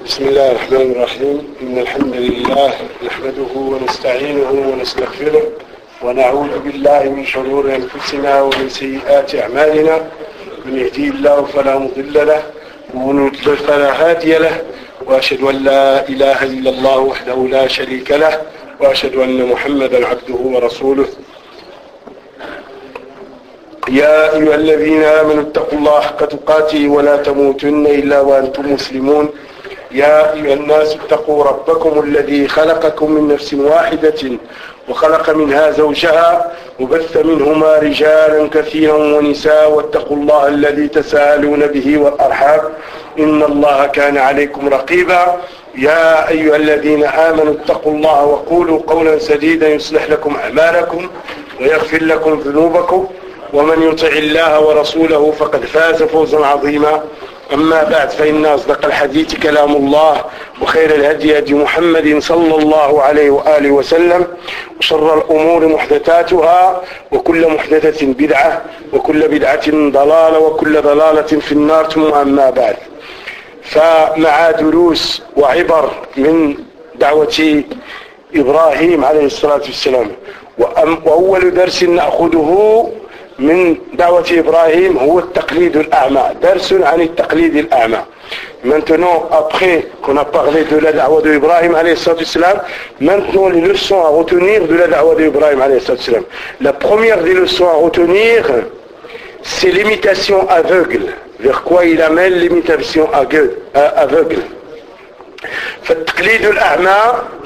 بسم الله الرحمن الرحيم. إن الحمد لله نحمده ونستعينه ونستغفره ونعوذ بالله من شرور أنفسنا ومن سيئات أعمالنا. من يهديه الله فلا مضل له ومن يضلل فلا هادي له، وأشهد أن لا إله إلا الله وحده لا شريك له، وأشهد أن محمدا عبده ورسوله. يا أيها الذين آمنوا اتقوا الله حق تقاته ولا تموتن إلا وأنتم مسلمون. يا أيها الناس اتقوا ربكم الذي خلقكم من نفس واحدة وخلق منها زوجها وبث منهما رجالا كثيرا ونساء، واتقوا الله الذي تساءلون به والأرحام إن الله كان عليكم رقيبا. يا أيها الذين آمنوا اتقوا الله وقولوا قولا سديدا يصلح لكم أعمالكم ويغفر لكم ذنوبكم، ومن يطع الله ورسوله فقد فاز فوزا عظيما. أما بعد، فإن أصدق الحديث كلام الله، وخير الهدي هدي محمد صلى الله عليه وآله وسلم، وشر الأمور محدثاتها، وكل محدثة بدعة، وكل بدعة ضلالة، وكل ضلالة في النار. ثم أما بعد، فمع دروس وعبر من دعوة إبراهيم عليه الصلاة والسلام. وأول درس نأخذه من دعوة إبراهيم هو التقليد الأعمى، درس عن التقليد الأعمى. Maintenant, après qu'on a parlé de la da'wah d'Ibrahim alayhi salam, maintenant les leçons à retenir de la da'wah d'Ibrahim alayhi salam. La première des leçons à retenir, c'est l'imitation aveugle. Vers quoi il amène l'imitation aveugle. فالتقليد الأعمى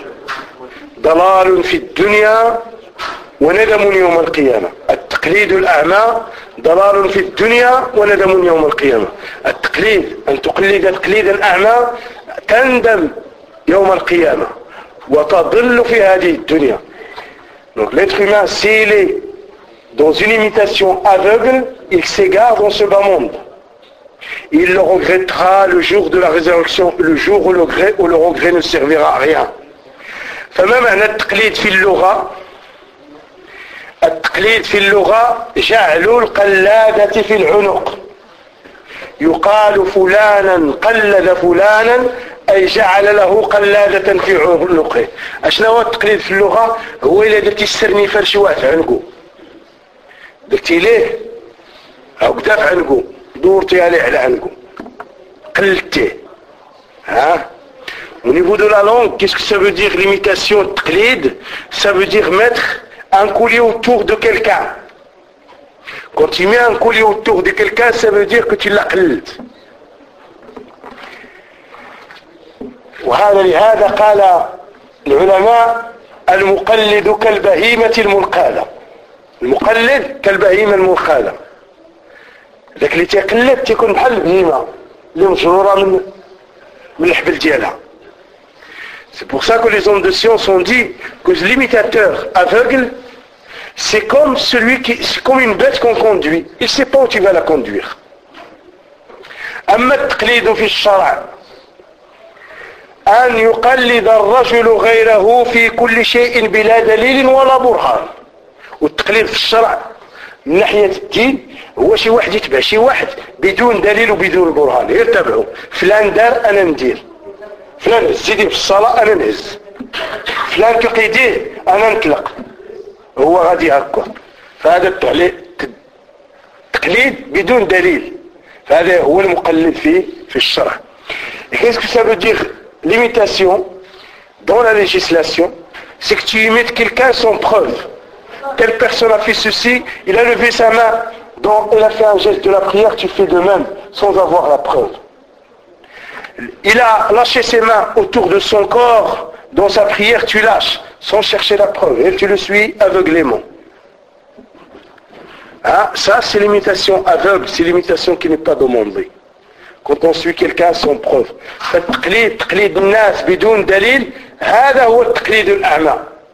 ضلال في الدنيا وندم يوم القيامة. التقليد الأعمى ضلال في الدنيا وندم يوم القيامة. التقليد، أن تقلد تقليدا أعمى تندم يوم القيامة وتضل في هذه الدنيا. Donc l'être humain, s'il est dans une imitation aveugle, il s'égare dans ce bas monde. Il le regrettera le jour de la résurrection, le jour où le regret ne servira à rien. فما معنى التقليد في اللغة؟ التقليد في اللغة جعل القلادة في العنق. يقال فلانا قلد فلانا أي جعل له قلادة في عنقه. أشنا هو التقليد في اللغة؟ هو إلا درتي السرنيفة لشي واحد في عنقه، درتي ليه هكذا في عنقه، دورتي عليه على عنقه، قلدتيه. Au niveau de la langue, qu'est-ce que ça veut dire l'imitation de taqlid? Ça veut dire mettre un collier autour de quelqu'un. Quand tu mets un collier autour de quelqu'un, ça veut dire que tu l'aqlid. وهذا لهذا قال العلماء المقلد كالبهيمة المنقادة. المقلد كالبهيمة المنقادة. ذاك اللي تيقلد تيكون بحال البهيمة اللي مجرورة من الحبل ديالها. C'est pour ça que les hommes de science ont dit que l'imitateur aveugle, c'est comme c'est comme une bête qu'on conduit. Il ne sait pas où tu vas la conduire. أما التقليد في الشرع أن يقلد الرجل غيره في كل شيء بلا دليل ولا برهان. والتقليد في الشرع من ناحية الدين هو شي واحد يتبع شي واحد بدون دليل وبدون برهان، يتبعه. فلان دار أنا ندير، فلان هز يديه في الصلاة أنا نهز، فلان طلق يديه أنا نطلق، هو غادي هكا. فهذا التقليد بدون دليل، فهذا هو المقلد في الشرع. Qu'est-ce que ça veut dire l'imitation dans la législation? C'est que tu imites quelqu'un sans preuve. Telle personne a fait ceci, il a levé sa main, il a fait un geste de la prière, tu fais de même sans avoir la preuve. Il a lâché ses mains autour de son corps, dans sa prière tu lâches, sans chercher la preuve, et tu le suis aveuglément. Ça c'est l'imitation aveugle, c'est l'imitation qui n'est pas demandée. Quand on suit quelqu'un sans preuve. تقليد الناس بدون دليل هذا هو التقليد الأعمى.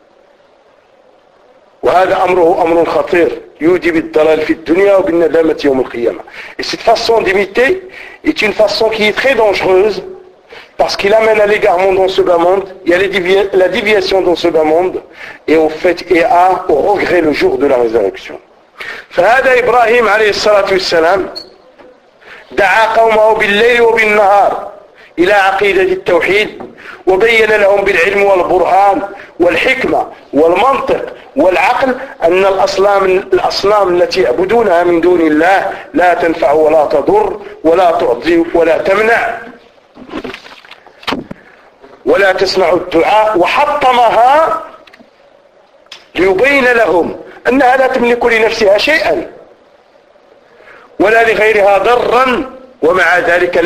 وهذا أمر خطير يودي بالضلال في الدنيا وبالندامة يوم القيامة. Et cette façon d'imiter est une façon qui est très dangereuse parce qu'il amène à l'égarement dans ce bas monde, il y a la déviation dans ce bas monde et au regret le jour de la résurrection. فهذا إبراهيم عليه الصلاة والسلام دعا قومه بالليل وبالنهار إلى عقيدة التوحيد، وبين لهم بالعلم والبرهان والحكمة والمنطق والعقل أن الأصنام التي يعبدونها من دون الله لا تنفع ولا تضر ولا تعطي ولا تمنع ولا تسمع الدعاء، وحطمها ليبين لهم أنها لا تملك لنفسها شيئا ولا لغيرها ضرا، ومع ذلك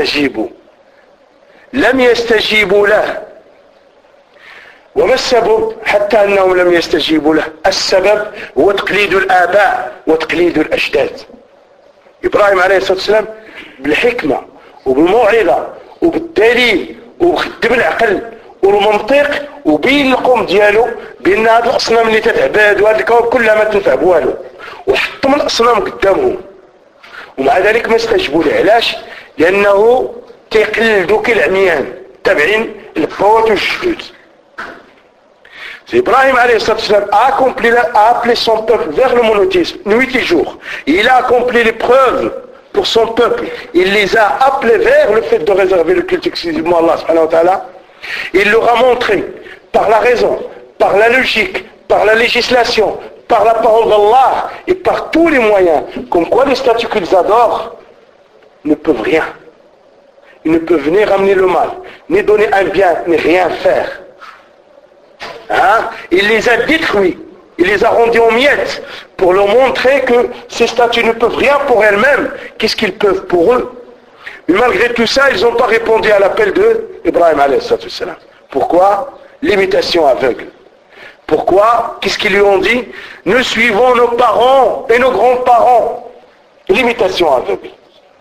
لم يستجيبوا له. وما السبب حتى أنهم لم يستجيبوا له؟ السبب هو تقليد الآباء وتقليد الأجداد. إبراهيم عليه الصلاة والسلام بالحكمة وبالموعظة وبالدليل وبخدم العقل والمنطق وبين القوم ديالو بأن هذه الأصنام اللي تتعباد وهذه الكواب كلها ما تنفع بوالو، وحطم الأصنام قدامهم، ومع ذلك ما استجبوا له. علاش؟ لأنه تيقلدوا كالعميان تابعين البوات والجدود. Ibrahim alayhi salam a appelé son peuple vers le monothéisme nuit et jour. Il a accompli les preuves pour son peuple. Il les a appelés vers le fait de réserver le culte exclusivement à Allah subhanahu wa ta'ala. Il leur a montré par la raison, par la logique, par la législation, par la parole d'Allah et par tous les moyens, comme quoi les statues qu'ils adorent ne peuvent rien. Ils ne peuvent ni ramener le mal, ni donner un bien, ni rien faire. Hein? Il les a détruits, il les a rendus en miettes pour leur montrer que ces statues ne peuvent rien pour elles-mêmes. Qu'est-ce qu'ils peuvent pour eux? Mais malgré tout ça, ils n'ont pas répondu à l'appel de Ibrahim alayhi salam. Pourquoi? L'imitation aveugle. Pourquoi? Qu'est-ce qu'ils lui ont dit? Nous suivons nos parents et nos grands-parents. L'imitation aveugle.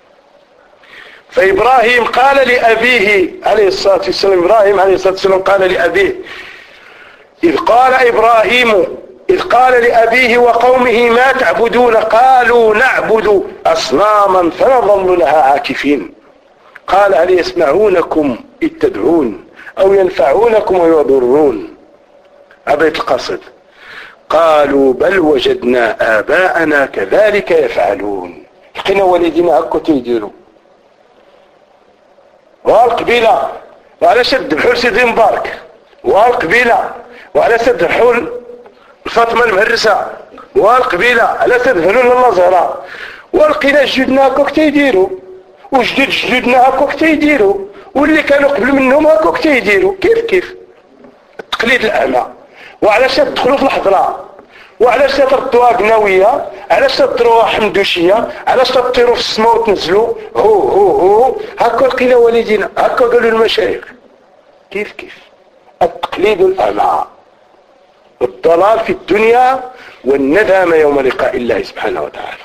فإبراهيم قال لأبيه عليه الصلاة والسلام، إبراهيم عليه الصلاة والسلام قال لأبيه إذ قال لأبيه وقومه ما تعبدون؟ قالوا نعبد أصناما فنظل لها عاكفين. قال هل يسمعونكم إذ تدعون أو ينفعونكم ويضرون؟ أبيت القصد. قالوا بل وجدنا آباءنا كذلك يفعلون. لقينا والدينا هكا تيديروا. والقبيلة وعلى شد بحول سيدي مبارك، والقبيلة وعلى سد الحول فاطمة المهرسة، والقبيلة على سد هلول الله زهراء، ولقينا جدنا هكاك تيديروا، وجدود جدودنا هكاك تيديروا، واللي كانوا قبل منهم هكاك تيديروا. كيف التقليد الأعمى. وعلاش تدخلوا في الحضرة؟ وعلاش تردوها قناوية؟ علاش تدروها حمدوشية؟ علاش تطيروا في السماء وتنزلوا؟ هو هكا لقينا والدينا، هكا قالوا المشايخ. كيف التقليد الأعمى، الضلال في الدنيا والندامة يوم لقاء الله سبحانه وتعالى.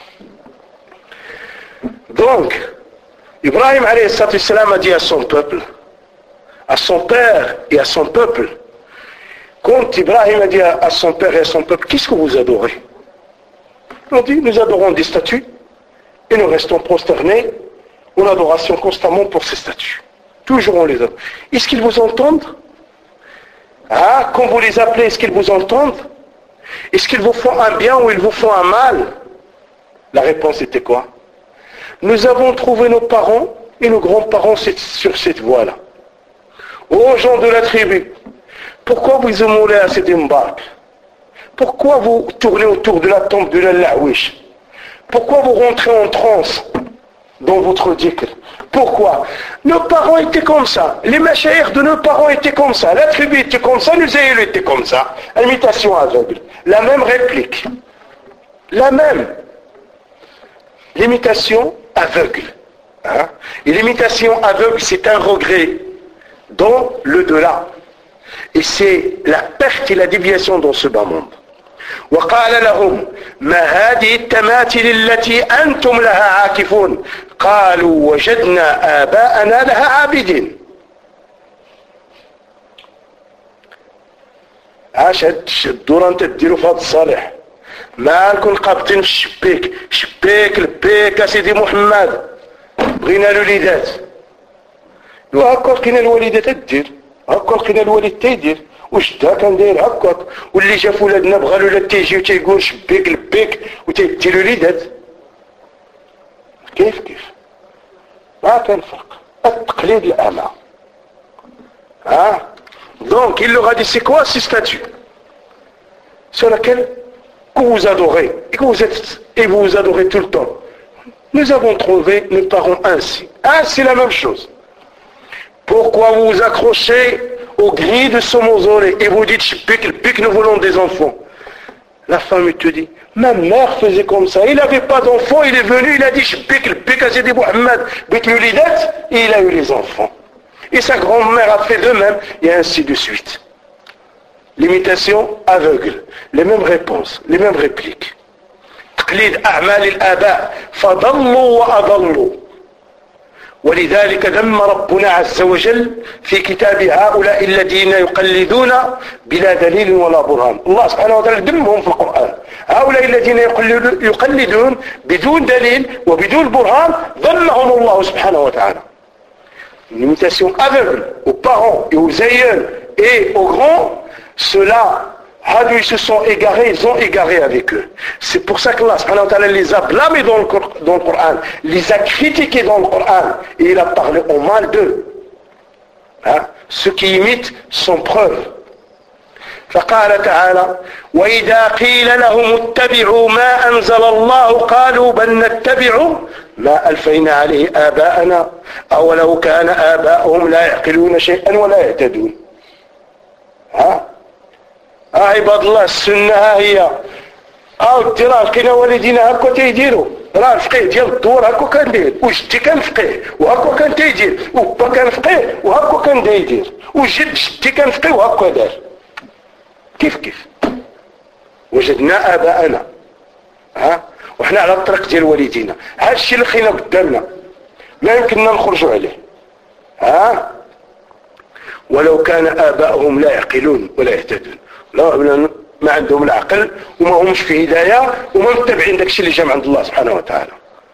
Donc, Ibrahim alayhi salam a dit à son peuple, à son père et à son peuple, quand Ibrahim a dit à son père et à son peuple, qu'est-ce que vous adorez? Ils ont dit, nous adorons des statues et nous restons prosternés en adoration constamment pour ces statues. Toujours on les adore. Est-ce qu'ils vous entendent? Ah, quand vous les appelez, est-ce qu'ils vous entendent? Est-ce qu'ils vous font un bien ou ils vous font un mal? La réponse était quoi? Nous avons trouvé nos parents et nos grands-parents sur cette voie-là. Aux gens de la tribu, pourquoi vous mourrez à cette embarque? Pourquoi vous tournez autour de la tombe de l'Aouish? Pourquoi vous rentrez en transe dans votre dhikr? Pourquoi? Nos parents étaient comme ça, les mashaïrs de nos parents étaient comme ça, la tribu était comme ça, nous aïeux étaient comme ça. Imitation aveugle, la même réplique, la même. L'imitation aveugle. Hein? Et l'imitation aveugle, c'est un regret dans le delà. Et c'est la perte et la déviation dans ce bas monde. وقال لهم ما هذه التماثيل التي أنتم لها عاكفون قالوا وجدنا آباءنا لها عابدين. عاش هاد الدور انت تديروا في هاد الصالح، مالكم قابطين في شبيك لبيك يا سيدي محمد، بغينا الوليدات. وهكا لقينا الوالدات تدير، هكا لقينا الوالد تيدير، وجدها كان داير هكاك، واللي شاف ولادنا بغا الولاد تيجي وتيقول شبيك لبيك وتيدي الوليدات. كيف ما كان فرق. taqlid al-ama. Hein? Donc il leur a dit, c'est quoi ces statues sur lesquelles vous adorez et que vous adorez tout le temps? Nous avons trouvé nos parents ainsi. Ah, c'est la même chose. Pourquoi vous vous accrochez aux grilles de ce mausolée et vous dites, pique, nous voulons des enfants? La femme te dit, ma mère faisait comme ça, il n'avait pas d'enfants, il est venu, il a dit, pique, a dit Mohamed, bit l'ulidat, et il a eu les enfants. Et sa grand-mère a fait de même, et ainsi de suite. L'imitation aveugle, les mêmes réponses, les mêmes répliques. تقليد أعمال الآباء فضلوا وأضلوا. ولذلك ذم ربنا عز وجل في كتاب هؤلاء الذين يقلدون بلا دليل ولا برهان. الله سبحانه وتعالى ذمهم في القرآن. هؤلاء الذين يقلدون بدون دليل وبدون برهان ذمهم الله سبحانه وتعالى. Une imitation aveugle aux parents et aux aïeux et aux grands, ceux-là, ils se sont égarés, ils ont égaré avec eux. C'est pour ça qu'Allah subhanahu wa ta'ala les a blâmés dans le Coran, les a critiqués dans le Coran, et il a parlé au mal d'eux. Hein? Ceux qui imitent sans preuve. فقال تعالى وإذا قيل لهم اتبعوا ما أنزل الله قالوا بل نتبع ما ألفينا عليه آباءنا أولو كان آباؤهم لا يعقلون شيئا ولا يهتدون. ها عباد الله السنة ها هي ترى لقينا والدينا هكا تيديروا راه الفقيه ديال الدور هكا كندير وجدي كان فقيه وهكا كان تيدير وبا كان فقيه وهكا كان يدير جدي كان فقيه وهكا دار كيف وجدنا آباءنا ها وحنا على الطريق ديال والدينا. هذا الشيء اللي لقينا قدامنا ما يمكننا نخرجوا عليه. ها ولو كان آباؤهم لا يعقلون ولا يهتدون. لا ما عندهم العقل وما همش في هداية وما متبعين داك الشيء اللي جا من عند الله سبحانه وتعالى.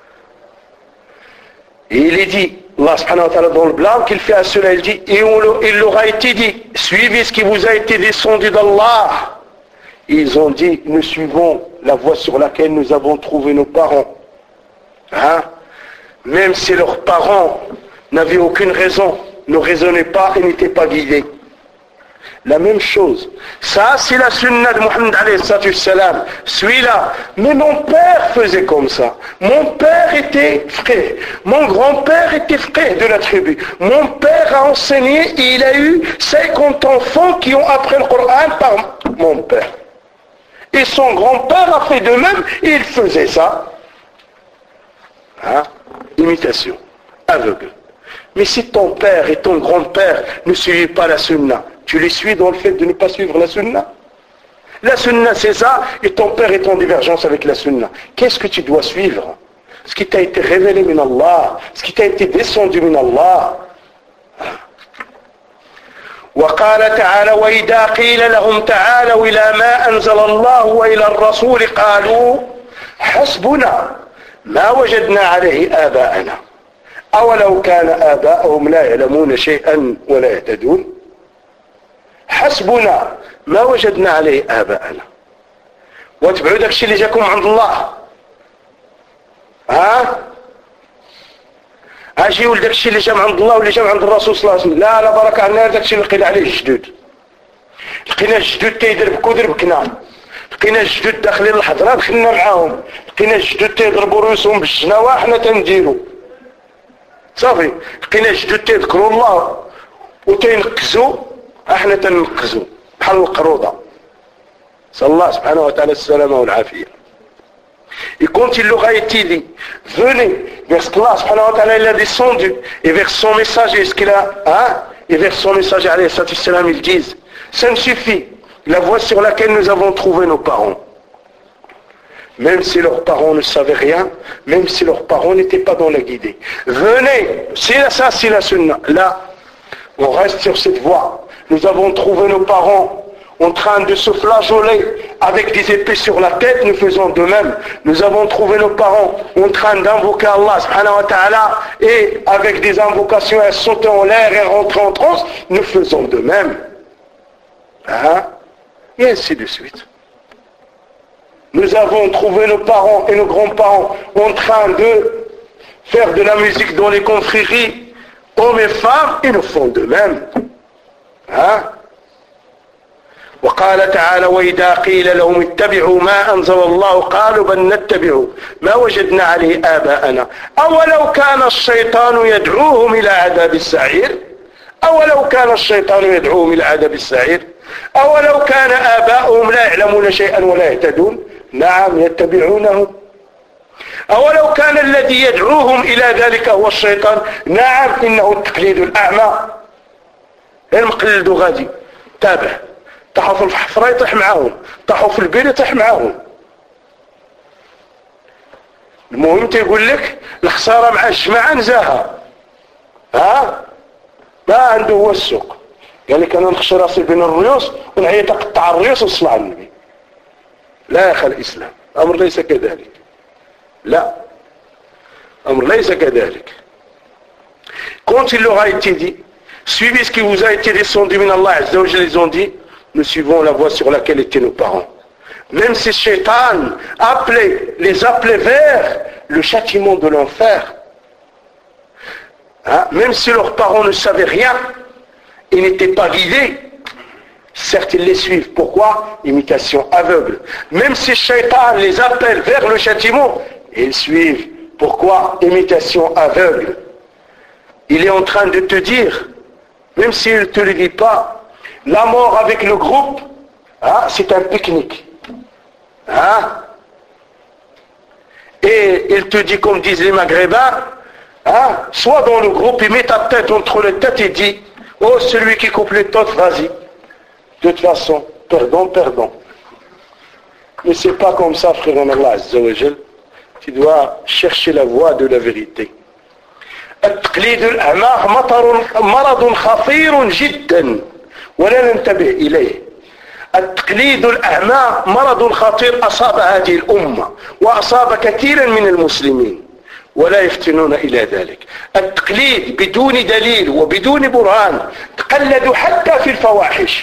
Il est dit, Allah subhanahu wa ta'ala dans le blâme qu'il fait à cela, il dit, et il leur a été dit, suivez ce qui vous a été descendu d'Allah. Ils ont dit, nous suivons la voie sur laquelle nous avons trouvé nos parents. Hein? Même si leurs parents n'avaient aucune raison, ne raisonnaient pas et n'étaient pas guidés. La même chose. Ça, c'est la sunna de Mohammed alayhi salam. Celui-là. Mais mon père faisait comme ça. Mon père était frère. Mon grand-père était frère de la tribu. Mon père a enseigné et il a eu 50 enfants qui ont appris le Coran par mon père. Et son grand-père a fait de même et il faisait ça. Hein? Imitation. Aveugle. Mais si ton père et ton grand-père ne suivaient pas la sunna, tu les suis dans le fait de ne pas suivre la sunna. La sunna c'est ça, et ton père est en divergence avec la sunna. Qu'est-ce que tu dois suivre? Ce qui t'a été révélé min Allah, ce qui t'a été descendu min Allah. وقال تعالى وإذا قيل لهم تعالوا إلى ما أنزل الله وإلى الرسول قالوا حسبنا ما وجدنا عليه آباءنا أولو كان آباؤهم لا يعلمون شيئا ولا يهتدون. حسبنا ما وجدنا عليه آباءنا. واتبعوا داك الشيء اللي جاكم عند الله. ها اجي ولد داك الشيء اللي جا عند الله واللي جا عند الرسول صلى الله عليه وسلم. لا بركه عنا داك الشيء اللي لقينا عليه الجدود. لقينا الجدود تيدربكوا دربكنا. لقينا الجدود داخلين الحضره دخلنا معاهم. لقينا الجدود تيضربوا رؤوسهم بالجناوه حنا تنديروا. صافي لقينا الجدود تيذكروا الله وتينقزوا احنا تنقزوا بحال القروضه. صلى الله سبحانه وتعالى السلامه والعافيه. Et quand il leur a été dit, venez vers ce qu'Allah subhanahu wa ta'ala il a descendu et vers son message et ce qu'il a, et vers son message alayhi salam ils disent, ça ne suffit, la voie sur laquelle nous avons trouvé nos parents. Même si leurs parents ne savaient rien, même si leurs parents n'étaient pas dans la guidée. Venez, c'est ça, c'est la sunna. Là, on reste sur cette voie. Nous avons trouvé nos parents en train de se flageoler avec des épées sur la tête, nous faisons de même. Nous avons trouvé nos parents en train d'invoquer Allah subhanahu wa ta'ala et avec des invocations à sauter en l'air et rentrer en transe, nous faisons de même. Hein? Et ainsi de suite. Nous avons trouvé nos parents et nos grands-parents en train de faire de la musique dans les confréries Hommes et femmes, ils nous font de même. Hein? وقال تعالى وإذا قيل لهم اتبعوا ما أنزل الله قالوا بل نتبع ما وجدنا عليه آباءنا أولو كان الشيطان يدعوهم إلى عذاب السعير أولو كان الشيطان يدعوهم إلى عذاب السعير أولو كان آباؤهم لا يعلمون شيئا ولا يهتدون نعم يتبعونهم أولو كان الذي يدعوهم إلى ذلك هو الشيطان نعم إنه التقليد الأعمى المقلد غادي تابع طاحوا في الحفرة يطيح معاهم طاحوا في البير يطيح معاهم المهم تيقول لك الخسارة مع الجماعة نزاها ها ما عنده هو السوق قال لك انا نخشى راسي بين الريوس ونعيط اقطع الريوس وصلى على النبي لا يا اخي الاسلام امر ليس كذلك لا امر ليس كذلك quand il leur a été dit suivez ce qui vous a été descendu min Allah azza wa jalla ils ont dit nous suivons la voie sur laquelle étaient nos parents même si Shaitan les appelait vers le châtiment de l'enfer hein? Même si leurs parents ne savaient rien ils n'étaient pas guidés certes ils les suivent pourquoi imitation aveugle même si Shaitan les appelle vers le châtiment ils suivent pourquoi imitation aveugle il est en train de te dire même s'il ne te le dit pas la mort avec le groupe hein, c'est un pique-nique hein? Et il te dit comme disent les maghrébins hein, sois dans le groupe et mets ta tête entre les têtes et dis oh celui qui coupe les têtes vas-y de toute façon perdons mais c'est pas comme ça frère en Allah azza wa jal tu dois chercher la voie de la vérité التقليد الأعمى مرض خطير جدا ولا ننتبه إليه التقليد الأعمى مرض خطير أصاب هذه الأمة وأصاب كثيرا من المسلمين ولا يفتنون إلى ذلك التقليد بدون دليل وبدون برهان تقلدوا حتى في الفواحش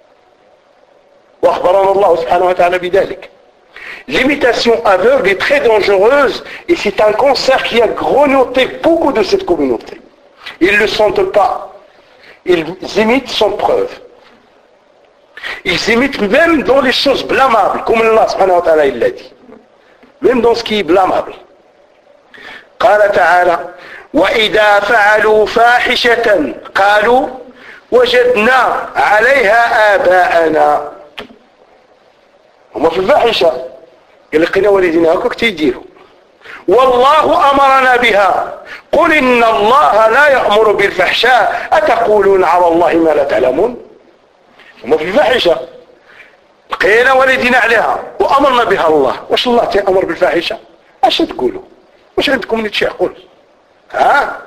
وأخبرنا الله سبحانه وتعالى بذلك l'imitation aveugle est très dangereuse et c'est un cancer qui a grignoté beaucoup de cette communauté ils ne le sentent pas ils imitent sans preuve ils imitent même dans les choses blâmables comme Allah subhanahu wa ta'ala il l'a dit même dans ce qui est blâmable قال تعالى وإذا فعلوا فاحشة قالوا وجدنا عليها آباءنا هما في الفاحشة قال لقينا والدينا هكاك تيديروا والله أمرنا بها قل إن الله لا يأمر بالفحشاء أتقولون على الله ما لا تعلمون هما في الفاحشة لقينا والدينا عليها وأمرنا بها الله واش الله تأمر بالفاحشة اش تقولوا واش عندكم نتشي يقول ها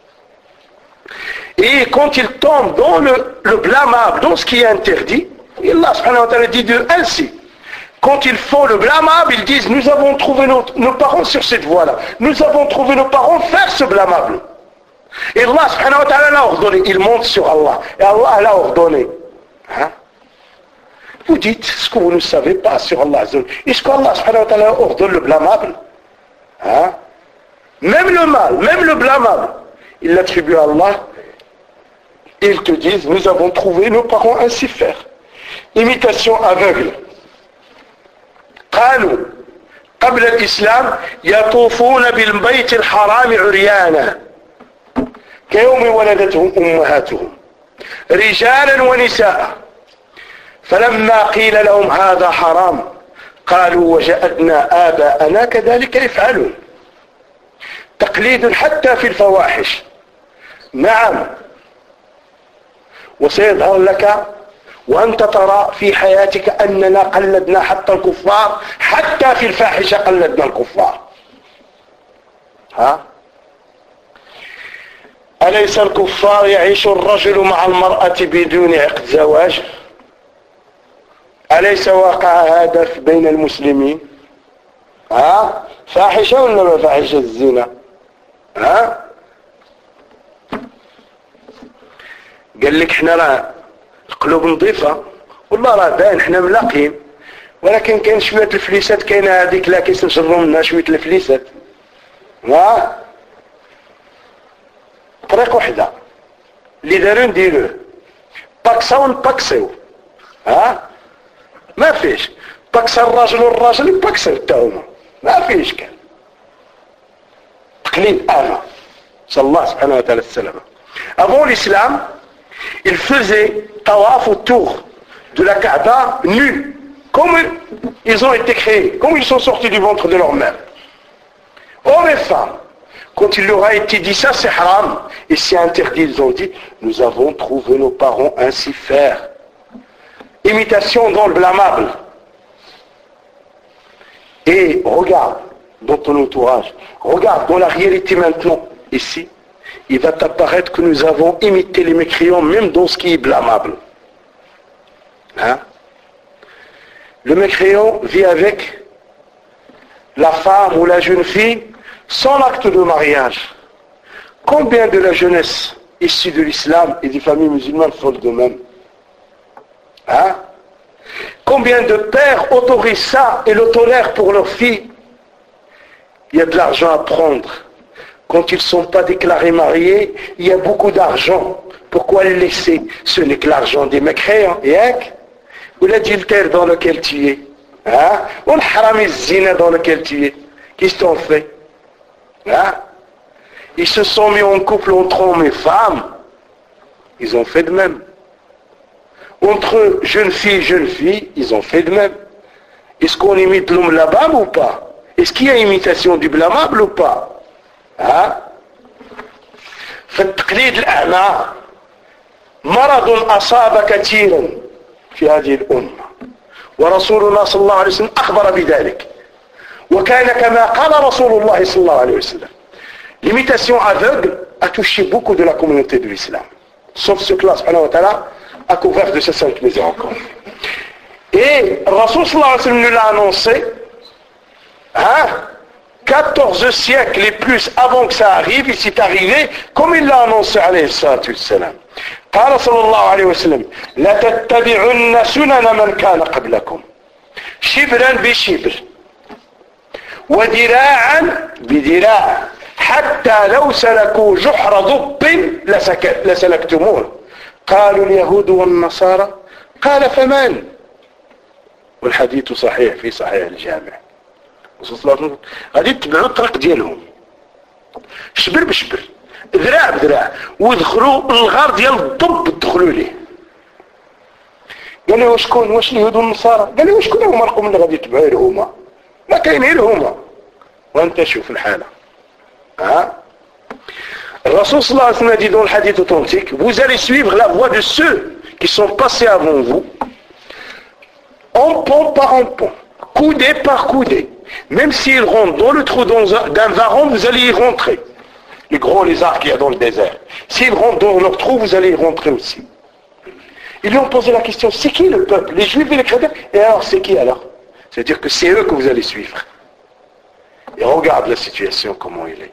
et quand ils tombent dans le blâmable dans ce qui est interdit Allah subhanahu wa ta'ala dit de ainsi quand ils font le blâmable, ils disent nous avons trouvé nos parents sur cette voie-là. Nous avons trouvé nos parents faire ce blâmable. Et Allah subhanahu wa ta'ala l'a ordonné. Il monte sur Allah. Et Allah l'a ordonné. Hein? Vous dites ce que vous ne savez pas sur Allah. Est-ce qu'Allah subhanahu wa ta'ala ordonne le blâmable? Hein? Même le mal, même le blâmable, il l'attribue à Allah. Et ils te disent nous avons trouvé nos parents ainsi faire. Imitation aveugle. قالوا قبل الإسلام يطوفون بالبيت الحرام عريانا كيوم ولدتهم أمهاتهم رجالا ونساء فلما قيل لهم هذا حرام قالوا وجدنا آباءنا كذلك يفعلون تقليد حتى في الفواحش نعم وسيظهر لك وأنت ترى في حياتك أننا قلدنا حتى الكفار حتى في الفاحشة قلدنا الكفار ها؟ أليس الكفار يعيش الرجل مع المرأة بدون عقد زواج أليس واقع هذا بين المسلمين ها؟ فاحشة ولا ما فاحشة الزنا ها؟ قال لك احنا راه القلوب نظيفة والله راه باين حنا ملاقين ولكن كاين شوية الفليسات كاينه هذيك لا كيسنشروا منها شوية الفليسات ها طريق وحدة اللي داروا نديروه باكسا ونباكسيو ما فيش باكسا الراجل والراجل يباكسيو حتى هما ما فيش كان تقليد انا صلى الله سبحانه وتعالى السلامة. Avant l'islam, ils faisaient tawaf autour de la Kaaba nus, comme ils ont été créés, comme ils sont sortis du ventre de leur mère. Hommes et femmes, quand il leur a été dit ça, c'est haram, et c'est interdit, ils ont dit, nous avons trouvé nos parents ainsi faire. Imitation dans le blâmable. Et regarde dans ton entourage, regarde dans la réalité maintenant, ici, il va t'apparaître que nous avons imité les mécréants même dans ce qui est blâmable. Le mécréant vit avec la femme ou la jeune fille sans l'acte de mariage. Combien de la jeunesse issue de l'islam et des familles musulmanes font de même? Combien de pères autorisent ça et le tolèrent pour leurs filles? Il y a de l'argent à prendre. Quand ils ne sont pas déclarés mariés, il y a beaucoup d'argent. Pourquoi le laisser? Ce n'est que l'argent des mécréants. Ou l'adultère dans lequel tu es. Ou le haram et zina dans lequel tu es. Qu'est-ce qu'ils ont fait? Ils se sont mis en couple entre hommes et femmes. Ils ont fait de même. Entre jeunes filles, ils ont fait de même. Est-ce qu'on imite l'homme blâmable ou pas? Est-ce qu'il y a imitation du blâmable ou pas? فالتقليد الأعمى مرض أصاب كثيرا في هذه الأمة ورسولنا صلى الله عليه وسلم أخبر بذلك وكان كما قال رسول الله صلى الله عليه وسلم. L'imitation aveugle a touché beaucoup de la communauté de l'islam, sauf ce que Allah subhanahu wa ta'ala a couvert de ses saintes miséricordes. Et Rasul sallallahu alayhi wa sallam nous l'a annoncé 14 siècles et plus avant que ça arrive, il s'est arrivé comme il l'a annoncé alayhi salatu wassalam. قال صلى الله عليه وسلم لتتبعن سنن من كان قبلكم شبرا بشبر وذراعا بذراع حتى لو سلكوا جحر ضب لسلكتموه قالوا اليهود والنصارى قال فمن والحديث صحيح في صحيح الجامع. غادي يتبعوا الطريق ديالهم شبر بشبر ذراع بذراع ودخلوا الغار ديال الضب دخلوا ليه. قال له وشكون؟ واش اليهود والنصارى؟ قال له وشكون هما القوم اللي غادي يتبعوا هما؟ ما كاينين هما. وانت شوف الحاله. الرسول صلى الله عليه وسلم dit dans le hadith authentique, vous allez suivre la voie de ceux qui sont passés avant vous, empan par empan, coudé par coudé. Même s'ils rentrent dans le trou d'un varan, vous allez y rentrer. Les gros lézards qu'il y a dans le désert. S'ils rentrent dans leur trou, vous allez y rentrer aussi. Ils lui ont posé la question, c'est qui le peuple? Les juifs et les chrétiens? Et alors, c'est qui alors? C'est-à-dire que c'est eux que vous allez suivre. Et regarde la situation, comment il est.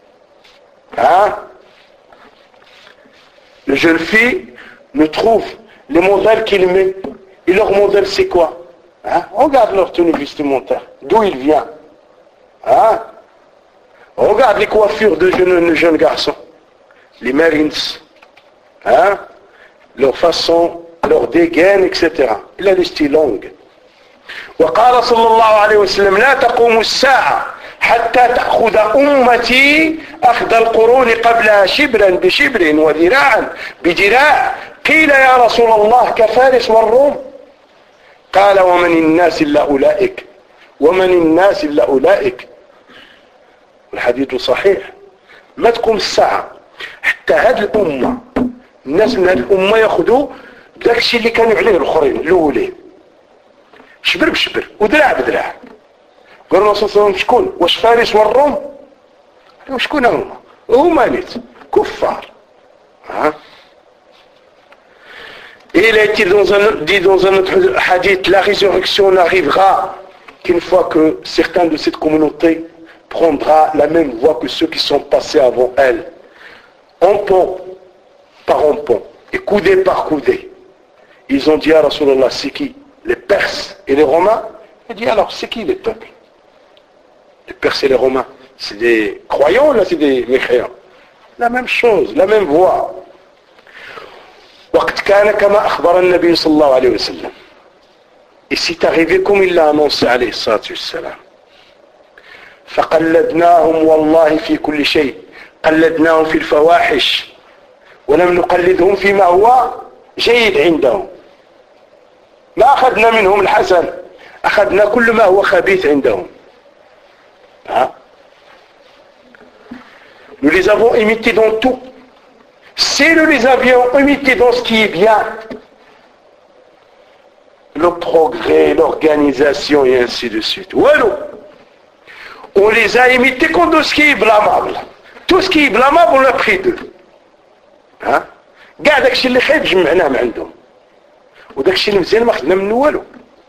Le jeune fille ne trouve les modèles qu'il met. Et leur modèle, c'est quoi? Regarde leur tenue vestimentaire. D'où il vient? Regarde les coiffures de jeunes garçons. Les marines. Leur façon, leur dégaine, etc. Il a les styles longues. وقال صلى الله عليه وسلم لا تقوم الساعة حتى تأخذ أمتي أخذ القرون قبلها شبرا بشبر وذراعا بذراع قيل يا رسول الله كفارس والروم قال ومن الناس إلا أولئك ومن الناس إلا أولئك. الحديث صحيح. ما تقوم الساعة حتى هذه الأمة الناس من هذه الأمة يأخذوا داك الشيء اللي كانوا عليه الآخرين الأولين شبر بشبر ودراع بدراع. قال الرسول صلى الله عليه وسلم شكون؟ واش فارس والروم؟ شكون هما؟ هما نيت كفار. Et il a été dit dans un autre hadith, la résurrection n'arrivera qu'une fois que certains de cette communauté prendra la même voie que ceux qui sont passés avant elle. Empan par empan et coudé par coudé. Ils ont dit à Rasulallah, c'est qui? Les Perses et les Romains? Il dit alors, c'est qui les peuples? Les Perses et les Romains, c'est des croyants ou là c'est des mécréants? La même chose, la même voie. كان كما أخبر النبي صلى الله عليه وسلم. Et c'est arrivé comme il l'a annoncé عليه الصلاة والسلام. فقلدناهم والله في كل شيء، قلدناهم في الفواحش ولم نقلدهم فيما هو جيد عندهم. ما أخذنا منهم الحسن، أخذنا كل ما هو خبيث عندهم. Nous les avons imités dans tout. Si nous les avions imités dans ce qui est bien, le progrès, l'organisation et ainsi de suite. Voilà. On les a imités contre tout ce qui est blâmable. Tout ce qui est blâmable, on l'a pris d'eux. قاعد داكشي اللي خايب جمعناه من عندهم. وداكشي اللي مزيان ما خدنا منه والو.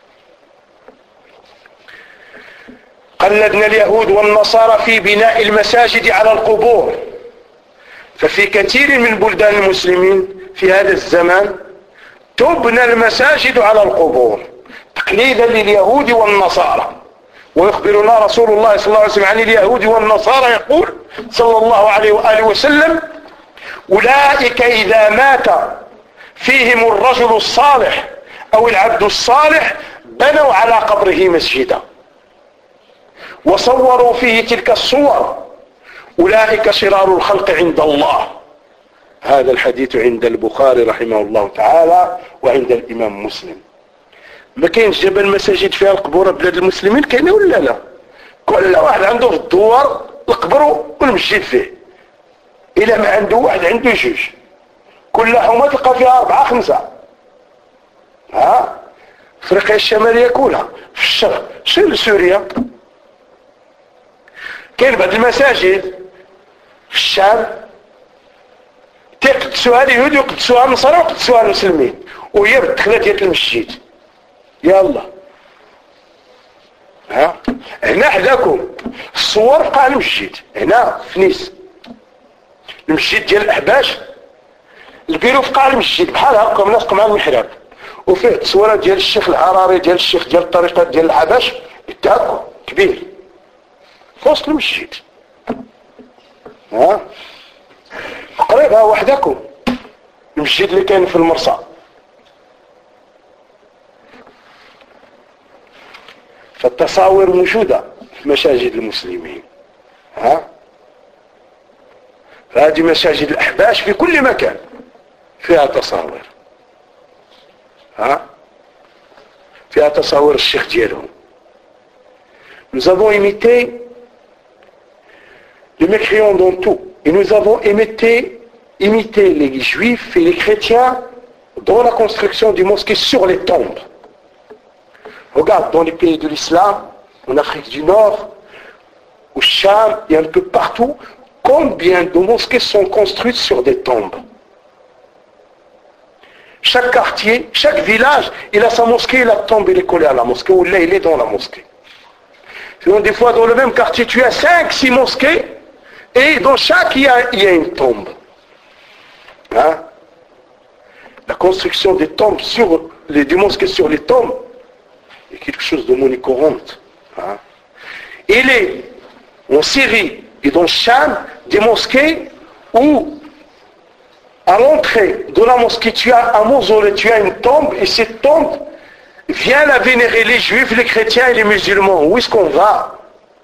قلدنا اليهود والنصارى في بناء المساجد على القبور. ففي كثير من بلدان المسلمين في هذا الزمان تبنى المساجد على القبور تقليدا لليهود والنصارى. ويخبرنا رسول الله صلى الله عليه وسلم عن اليهود والنصارى يقول صلى الله عليه وآله وسلم: أولئك إذا مات فيهم الرجل الصالح أو العبد الصالح بنوا على قبره مسجدا وصوروا فيه تلك الصور، أولئك شرار الخلق عند الله. هذا الحديث عند البخاري رحمه الله تعالى وعند الإمام مسلم. ما كاينش جبل مساجد فيها القبور بلاد المسلمين كاينه ولا لا؟ كل واحد عنده في الدوار القبر والمسجد فيه. إلا ما عنده واحد عنده جوج، كل حومة تلقى فيها 4 5. افريقيا الشمالية كلها في الشرق، شنو سوريا؟ كاين بعض المساجد في الشام تيقدسوها اليهود ويقدسوها النصارى ويقدسوها المسلمين، وهي بالدخله ديال المسجد. يلا هنا حداكم الصور بقى المسجد هنا في نيس، المسجد ديال الاحباش البيرو في قاع المسجد بحال هكا ملاصق مع المحراب، وفيه تصويرات ديال الشيخ الحراري ديال الشيخ ديال الطريقات ديال الحباش هكا كبير في وسط المسجد. قريبها وحدكم المسجد اللي كاين في المرصى. فالتصاوير موجودة في مساجد المسلمين. فهذه مساجد الأحباش في كل مكان فيها تصاوير. فيها تصاوير الشيخ ديالهم. Nous avons imité les mécréants dans tout. Et nous avons imité les juifs et les chrétiens dans la construction des mosquées sur les tombes. Regarde, dans les pays de l'islam, en Afrique du Nord, au Cham, et un peu partout, combien de mosquées sont construites sur des tombes. Chaque quartier, chaque village, il a sa mosquée, la tombe, il est collé à la mosquée, ou là, il est dans la mosquée. Sinon, des fois, dans le même quartier, tu as 5, 6 mosquées, et dans chaque, il y a une tombe. La construction des tombes des mosquées sur les tombes est quelque chose de monnaie courante. Il est en Syrie et dans le Cham des mosquées où à l'entrée de la mosquée tu as un mausolée, tu as une tombe, et cette tombe vient la vénérer les juifs, les chrétiens et les musulmans. Où est-ce qu'on va?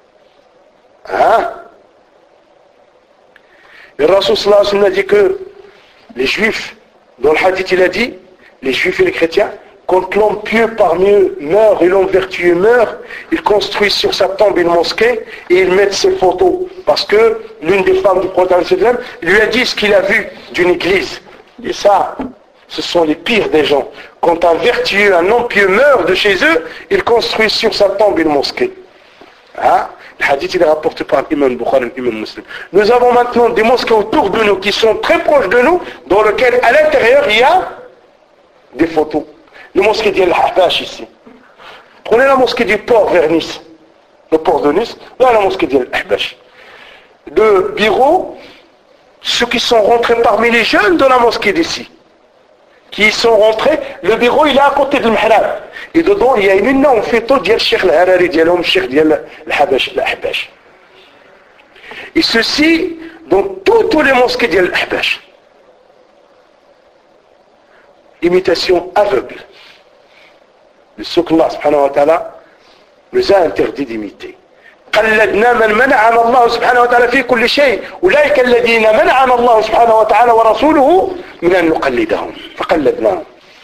Le Rasul sallallahu alayhi wa sallam a dit que les juifs, dans le hadith il a dit, les juifs et les chrétiens, quand l'homme pieux parmi eux meurt et l'homme vertueux meurt, ils construisent sur sa tombe une mosquée et ils mettent ses photos. Parce que l'une des femmes du prophète lui a dit ce qu'il a vu d'une église. Et ça, ce sont les pires des gens. Quand un vertueux, un homme pieux meurt de chez eux, ils construisent sur sa tombe une mosquée. Le hadith il est rapporté par l'imam Bukhari et l'imam Muslim. Nous avons maintenant des mosquées autour de nous qui sont très proches de nous, dans lesquelles à l'intérieur il y a des photos. Le mosquée d'Al-Ahbash ici. Prenez la mosquée du port vers Nice. Le port de Nice, là la mosquée d'Al-Ahbash. Le bureau, ceux qui sont rentrés parmi les jeunes de la mosquée d'ici, qui sont rentrés, le bureau il est à côté de l'Mihrab. Et dedans il y a une énorme photo de Cheikh Al-Harari, de Cheikh Al-Ahbash. Et ceci dans toutes les mosquées d'Al-Ahbash. imitation aveugle. Ce qu'Allah subhanahu wa ta'ala nous a interdit d'imiter. قلدنا من منعنا الله سبحانه وتعالى في كل شيء، أولئك الذين منعنا الله سبحانه وتعالى ورسوله من أن نقلدهم فقلدناهم.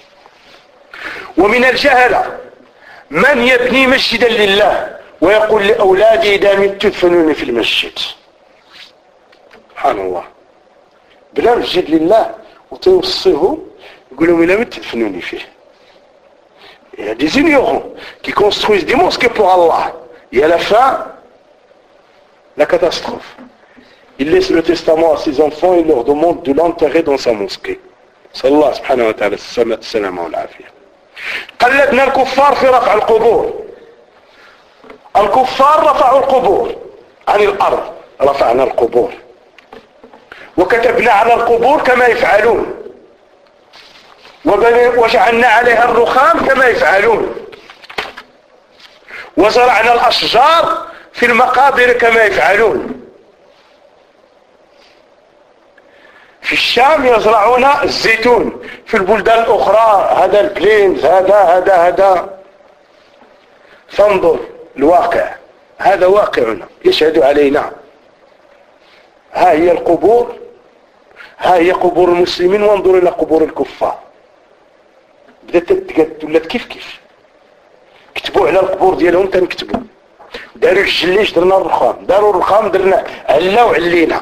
ومن الجهلة من يبني مسجدا لله ويقول لأولادي إذا مت تدفنوني في المسجد. سبحان الله، بلا مسجد لله وتوصيه يقول لهم إذا مت تدفنوني فيه. Il y a des ignorants qui construisent des mosquées pour Allah. Et à la fin, la catastrophe. Il laisse le testament à ses enfants et leur demande de l'enterrer dans sa mosquée. Sallallahu subhanahu wa ta'ala, salam wa l'afiyah. قلدنا الكفار في رفع القبور. الكفار رفعوا القبور عن الأرض، رفعنا القبور وكتبنا على القبور كما يفعلون، وجعلنا عليها الرخام كما يفعلون، وزرعنا الأشجار في المقابر كما يفعلون. في الشام يزرعون الزيتون، في البلدان الأخرى هذا البلينز هذا. فانظر الواقع، هذا واقعنا يشهد علينا. ها هي القبور، ها هي قبور المسلمين، وانظر إلى قبور الكفار. بدأت ولات كيف كتبوا على القبور ديالهم تنكتبوا، داروا الجليش درنا الرخام، داروا الرخام درنا علا وعلينا.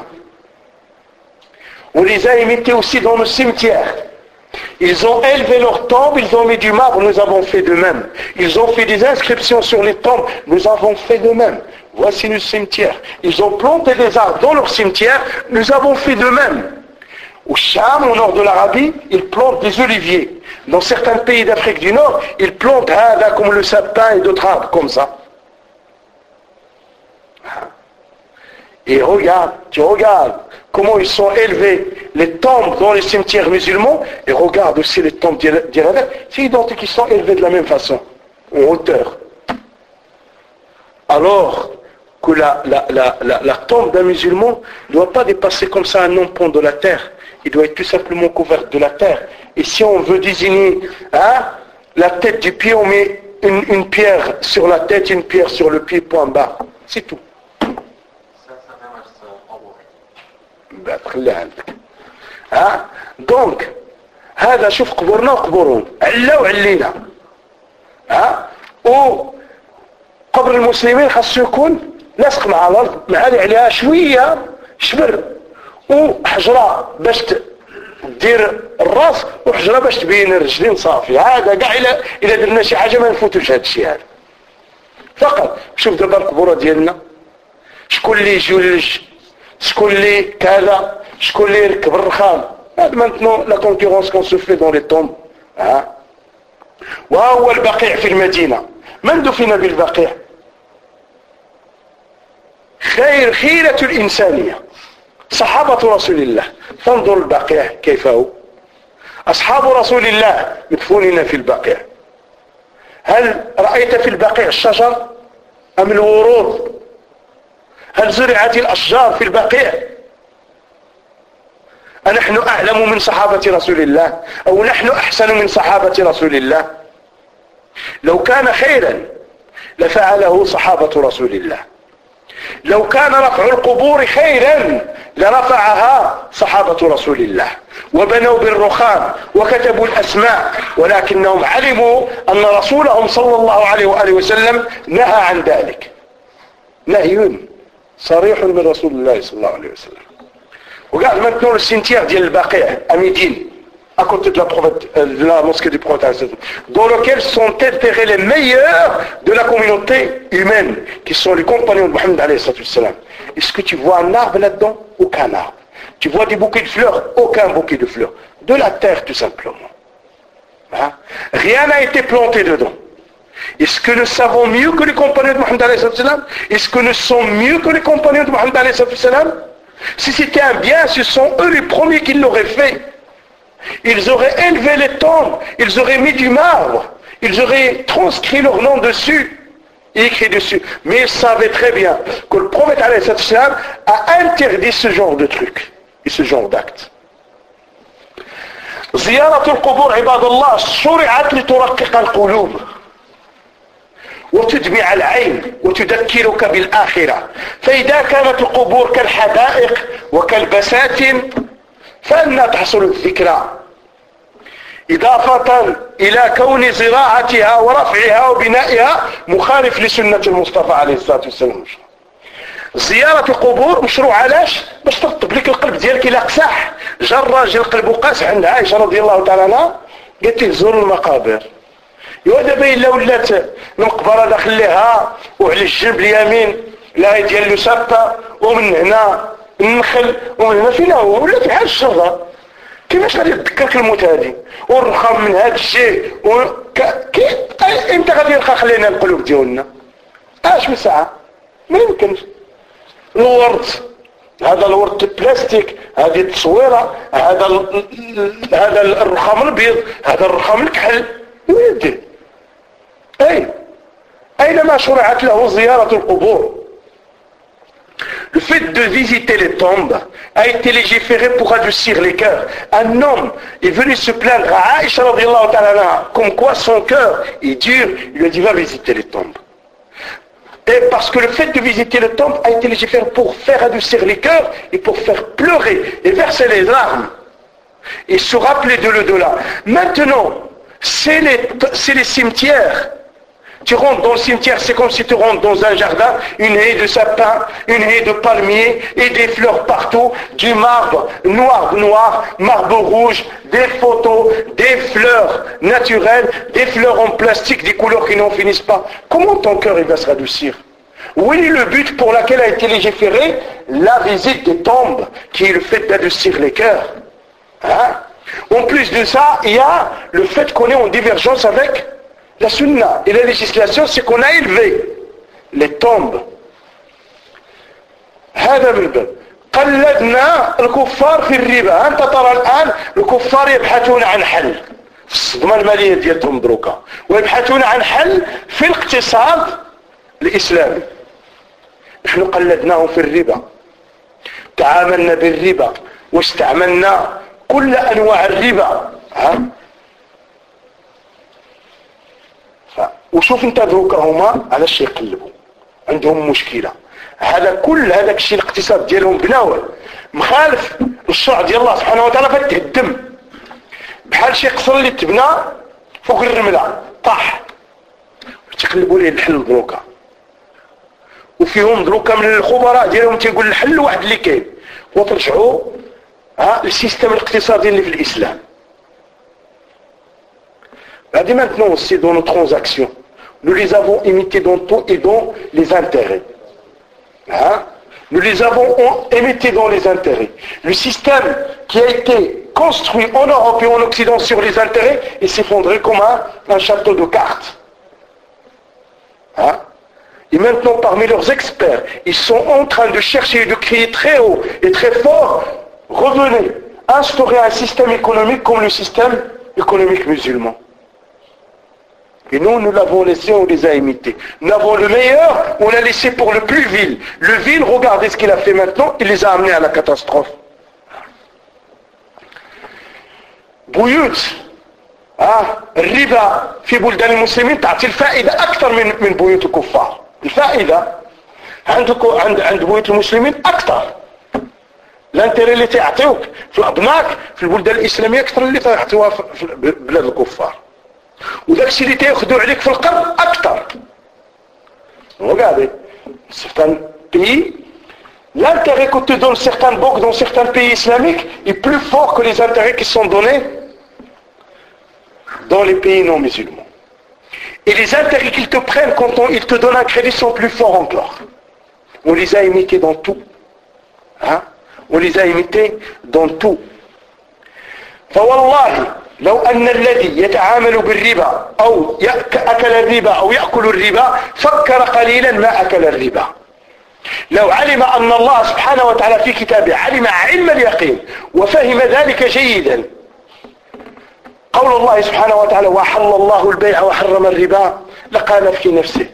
ولذا imitaient aussi dans le cimetière. Ils ont élevé leurs tombes, ils ont mis du marbre, nous avons fait de même. Ils ont fait des inscriptions sur les tombes, nous avons fait de même. Voici le cimetière. Ils ont planté des arbres dans leur cimetière, nous avons fait de même. Au Cham, au nord de l'Arabie, ils plantent des oliviers. Dans certains pays d'Afrique du Nord, ils plantent comme le sapin et d'autres arbres comme ça. Et regarde, tu regardes comment ils sont élevés, les tombes dans les cimetières musulmans, et regarde aussi les tombes d'Irak, c'est identique, ils sont élevés de la même façon, en hauteur. Alors que la tombe d'un musulman ne doit pas dépasser comme ça un empan de la terre, il doit être tout simplement couvert de la terre. Et si on veut désigner la tête du pied, on met une pierre sur la tête, une pierre sur le pied, point bas, c'est tout. خليها عندك. دونك هذا شوف قبورنا وقبورهم، علا وعلينا. وقبر المسلمين خاصو يكون لاصق مع الارض، معالي عليها شويه شبر وحجره باش دير الراس، وحجره باش تبين الرجلين صافي. هذا كاع الا درنا شي حاجه ما نفوتوش هذا الشيء هذا فقط. شوف دابا القبوره ديالنا، شكون اللي يجولج، شكون اللي كذا، شكون اللي يركب الرخام. هذا maintenant la concurrence qu'on se fait dans les tombes. وهو البقيع في المدينة. من دفن بالبقيع؟ خيرة الإنسانية صحابة رسول الله. فانظر البقيع كيف هو. أصحاب رسول الله مدفونين في البقيع. هل رأيت في البقيع الشجر أم الورود؟ هل زرعت الأشجار في البقيع؟ أنحن أعلم من صحابة رسول الله أو نحن أحسن من صحابة رسول الله؟ لو كان خيرا لفعله صحابة رسول الله. لو كان رفع القبور خيرا لرفعها صحابة رسول الله وبنوا بالرخام وكتبوا الأسماء، ولكنهم علموا أن رسولهم صلى الله عليه وآله وسلم نهى عن ذلك نهي صريح من رسول الله صلى الله عليه وسلم. Regarde maintenant le cimetière d'El Baqi' à Médine, à côté de la mosquée du prophète, dans lequel sont enterrés les meilleurs de la communauté humaine, qui sont les compagnons de Mohammed alayhi salam. Est-ce que tu vois un arbre là-dedans? Aucun arbre. Tu vois des bouquets de fleurs? Aucun bouquet de fleurs. De la terre tout simplement. Rien n'a été planté dedans. Est-ce que nous savons mieux que les compagnons de Mohammed alayhi salam? Est-ce que nous sommes mieux que les compagnons de Mohammed alayhi salam? Si c'était un bien, ce sont eux les premiers qui l'auraient fait. Ils auraient élevé les tombes, ils auraient mis du marbre, ils auraient transcrit leur nom dessus et écrit dessus. Mais ils savaient très bien que le prophète alayhi salam a interdit ce genre de trucs et ce genre d'actes. زيارة القبور عباد الله شرعت لترقق القلوب وتدمع العين وتذكرك بالآخرة. فإذا كانت القبور كالحدائق وكالبساتين فأنى تحصل الذكرى، إضافة إلى كون زراعتها ورفعها وبنائها مخالف لسنة المصطفى عليه الصلاة والسلام. زيارة القبور مشروع علاش؟ باش ترطب لك القلب ديالك إلى قساح. جا الراجل قلبه قاس عند عائشة رضي الله تعالى عنها، قالت له زور المقابر. يوا دابا إلا ولات المقبرة داخلها وعلى الجنب اليمين لا ديال لوسابا ومن هنا النخل ومن هنا فينا هو ولا في حال الشر، كيفاش غادي تذكرك الموت هادي والرخام من هاد الشيء امتى غادي يلقى خلينا القلوب ديالنا؟ اش من ساعة ما يمكنش. الورد هذا الورد البلاستيك، هذه التصويرة، هذا الرخام الابيض، هذا الرخام الكحل، ويدي اينما شرعت له زيارة القبور. Le fait de visiter les tombes a été légiféré pour adoucir les cœurs. Un homme est venu se plaindre à Aïcha radhiyallahu ta'ala anha, comme quoi son cœur est dur. Il lui a dit va visiter les tombes. Et parce que le fait de visiter les tombes a été légiféré pour faire adoucir les cœurs et pour faire pleurer et verser les larmes et se rappeler de l'au-delà. Maintenant, c'est les cimetières. Tu rentres dans le cimetière, c'est comme si tu rentres dans un jardin, une haie de sapins, une haie de palmiers et des fleurs partout, du marbre noir, marbre rouge, des photos, des fleurs naturelles, des fleurs en plastique, des couleurs qui n'en finissent pas. Comment ton cœur il va se radoucir? Où est le but pour lequel a été légiféré la visite des tombes, qui est le fait d'adoucir les cœurs? En plus de ça, il y a le fait qu'on est en divergence avec la sunna et la législation, c'est qu'on a élevé les tombes. هذا من باب قلدنا الكفار في الربا. انت ترى الان الكفار يبحثون عن حل في الصدمه الماليه ديالهم دروكا، ويبحثون عن حل في الاقتصاد الاسلامي. نحن قلدناهم في الربا، تعاملنا بالربا واستعملنا كل انواع الربا. وشوف انت دروكا هما على الشيء يقلبوا، عندهم مشكلة. كل هذاك الشيء الاقتصاد ديالهم بناول مخالف الشرع ديال الله سبحانه وتعالى، فتهدم بحال شي قصر اللي تبنى فوق الرملة طاح، تقلبوا ليه الحل دروكا. وفيهم دروكا من الخبراء ديالهم تيقول الحل واحد اللي كاين، وترجعوا للسيستم الاقتصادي اللي في الاسلام. Maintenant aussi dans nos transactions, nous les avons imités dans tout et dans les intérêts. Nous les avons imités dans les intérêts. Le système qui a été construit en Europe et en Occident sur les intérêts, il s'effondrait comme un château de cartes. Et maintenant, parmi leurs experts, ils sont en train de chercher et de crier très haut et très fort, revenez, instaurer un système économique comme le système économique musulman. Et nous l'avons laissé, on les a imités. Nous avons le meilleur, on l'a laissé pour le plus vil. Le vil, regardez ce qu'il a fait maintenant, il les a amenés à la catastrophe. بيوت الربا في بلدان المسلمين تعطي الفائدة أكثر من بيوت الكفار. الفائدة عند بيوت المسلمين أكثر. الانتري اللي تعطيوك في الأبناك في البلدان الإسلامية أكثر اللي تعطيوها في بلاد الكفار. وذاك الشيء اللي تاخذوا عليك في القرض اكثر. Regardez, certains pays, l'intérêt que te donnent certaines banques dans certains pays islamiques est plus fort que les intérêts qui sont donnés dans les pays non musulmans. Et les intérêts qu'ils te prennent quand ils te donnent un crédit sont plus forts encore. On les a imités dans tout. On les a imités dans tout. فوالله لو أن الذي يتعامل بالربا أو أكل الربا أو يأكل الربا فكر قليلا ما أكل الربا. لو علم أن الله سبحانه وتعالى في كتابه علم علم اليقين وفهم ذلك جيدا، قول الله سبحانه وتعالى وحل الله البيع وحرم الربا، لقال في نفسه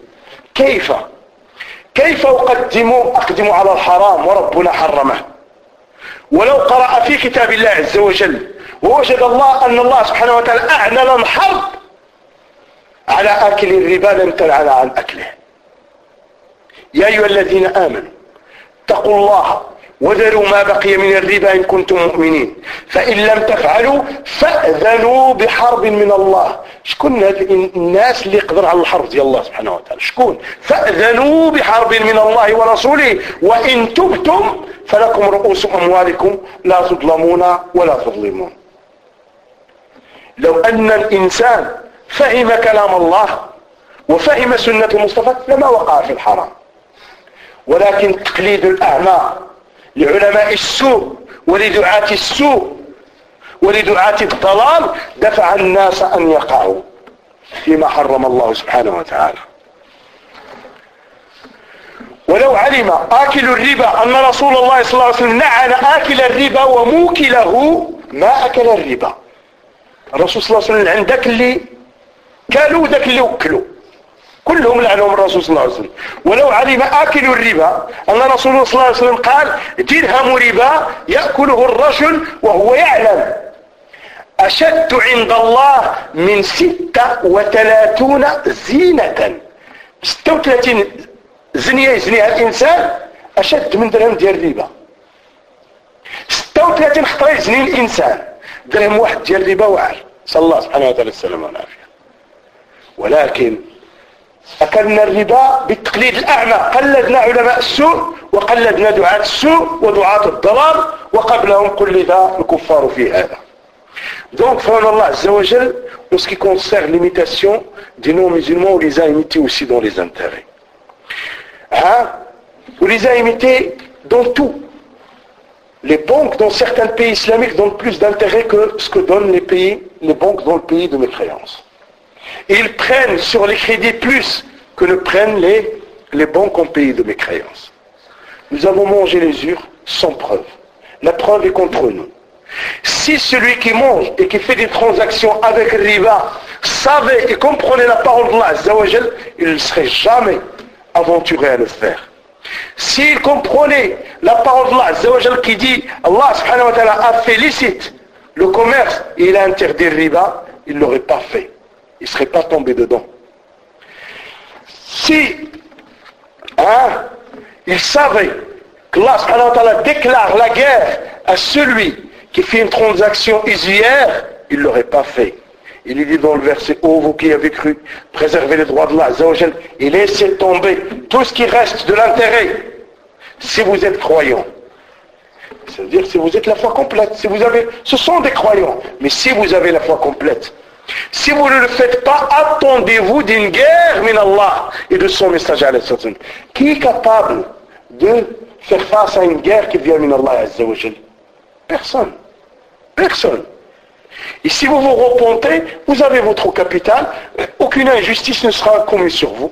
كيف أقدم على الحرام وربنا حرمه. ولو قرأ في كتاب الله عز وجل ووجد الله أن الله سبحانه وتعالى أعلن الحرب على آكل الربا لم تنهى عن أكله. يا أيها الذين آمنوا اتقوا الله وذروا ما بقي من الربا إن كنتم مؤمنين فإن لم تفعلوا فأذنوا بحرب من الله. شكون هاد الناس اللي يقدر على الحرب ديال الله سبحانه وتعالى؟ شكون؟ فأذنوا بحرب من الله ورسوله وإن تبتم فلكم رؤوس أموالكم لا تظلمون ولا تظلمون. لو أن الإنسان فهم كلام الله وفهم سنة المصطفى لما وقع في الحرام، ولكن التقليد الأعمى لعلماء السوء ولدعاة السوء ولدعاة الضلال دفع الناس أن يقعوا فيما حرم الله سبحانه وتعالى. ولو علم آكل الربا أن رسول الله صلى الله عليه وسلم لعن آكل الربا وموكله ما أكل الربا. الرسول صلى الله عليه وسلم عندك اللي كالوا ذاك اللي وكلوا كلهم لعنهم الرسول صلى الله عليه وسلم. ولو علم آكل الربا أن رسول الله صلى الله عليه وسلم قال درهم ربا يأكله الرجل وهو يعلم أشد عند الله من 36 زينة. 36 زنية يزنيها الإنسان أشد من درهم ديال الربا. 36 خطرة يزني الإنسان، درهم واحد ديال الربا واعر. صلى الله سبحانه وتعالى السلام والعافية. ولكن أكلنا الربا بالتقليد الأعمى، قلدنا علماء السوء وقلدنا دعاة السوء ودعاة الضلال وقبلهم قلد الكفار في هذا. Donc, frère Allah Azza wa Jal, en ce qui concerne l'imitation des non-musulmans, on les a imités aussi dans les intérêts. Hein? On les a imités dans tout. Les banques dans certains pays islamiques donnent plus d'intérêt que ce que donnent les banques dans le pays de mécréance. Ils prennent sur les crédits plus que ne prennent les banques en pays de mécréance. Nous avons mangé les ures sans preuve. La preuve est contre nous. Si celui qui mange et qui fait des transactions avec riba savait et comprenait la parole d'Allah Azza wa Jal, il ne serait jamais aventuré à le faire. S'il comprenait la parole d'Allah Azza wa Jal qui dit Allah subhanahu wa ta'ala a fait licite le commerce et il a interdit le riba, il ne l'aurait pas fait. Il ne serait pas tombé dedans. Si il savait que Allah subhanahu wa ta'ala déclare la guerre à celui qui fait une transaction usuaire, il ne l'aurait pas fait. Il dit dans le verset: ô vous qui avez cru, préservez les droits de Allah et laissez tomber tout ce qui reste de l'intérêt si vous êtes croyants. C'est-à-dire si vous êtes la foi complète. Ce sont des croyants, mais si vous avez la foi complète, si vous ne le faites pas, attendez-vous d'une guerre min Allah et de son messager alayhi sallam. Qui est capable de faire face à une guerre qui vient min Allah Azza wa Jal? Personne. Personne. Et si vous vous repentez, vous avez votre capital, aucune injustice ne sera commise sur vous.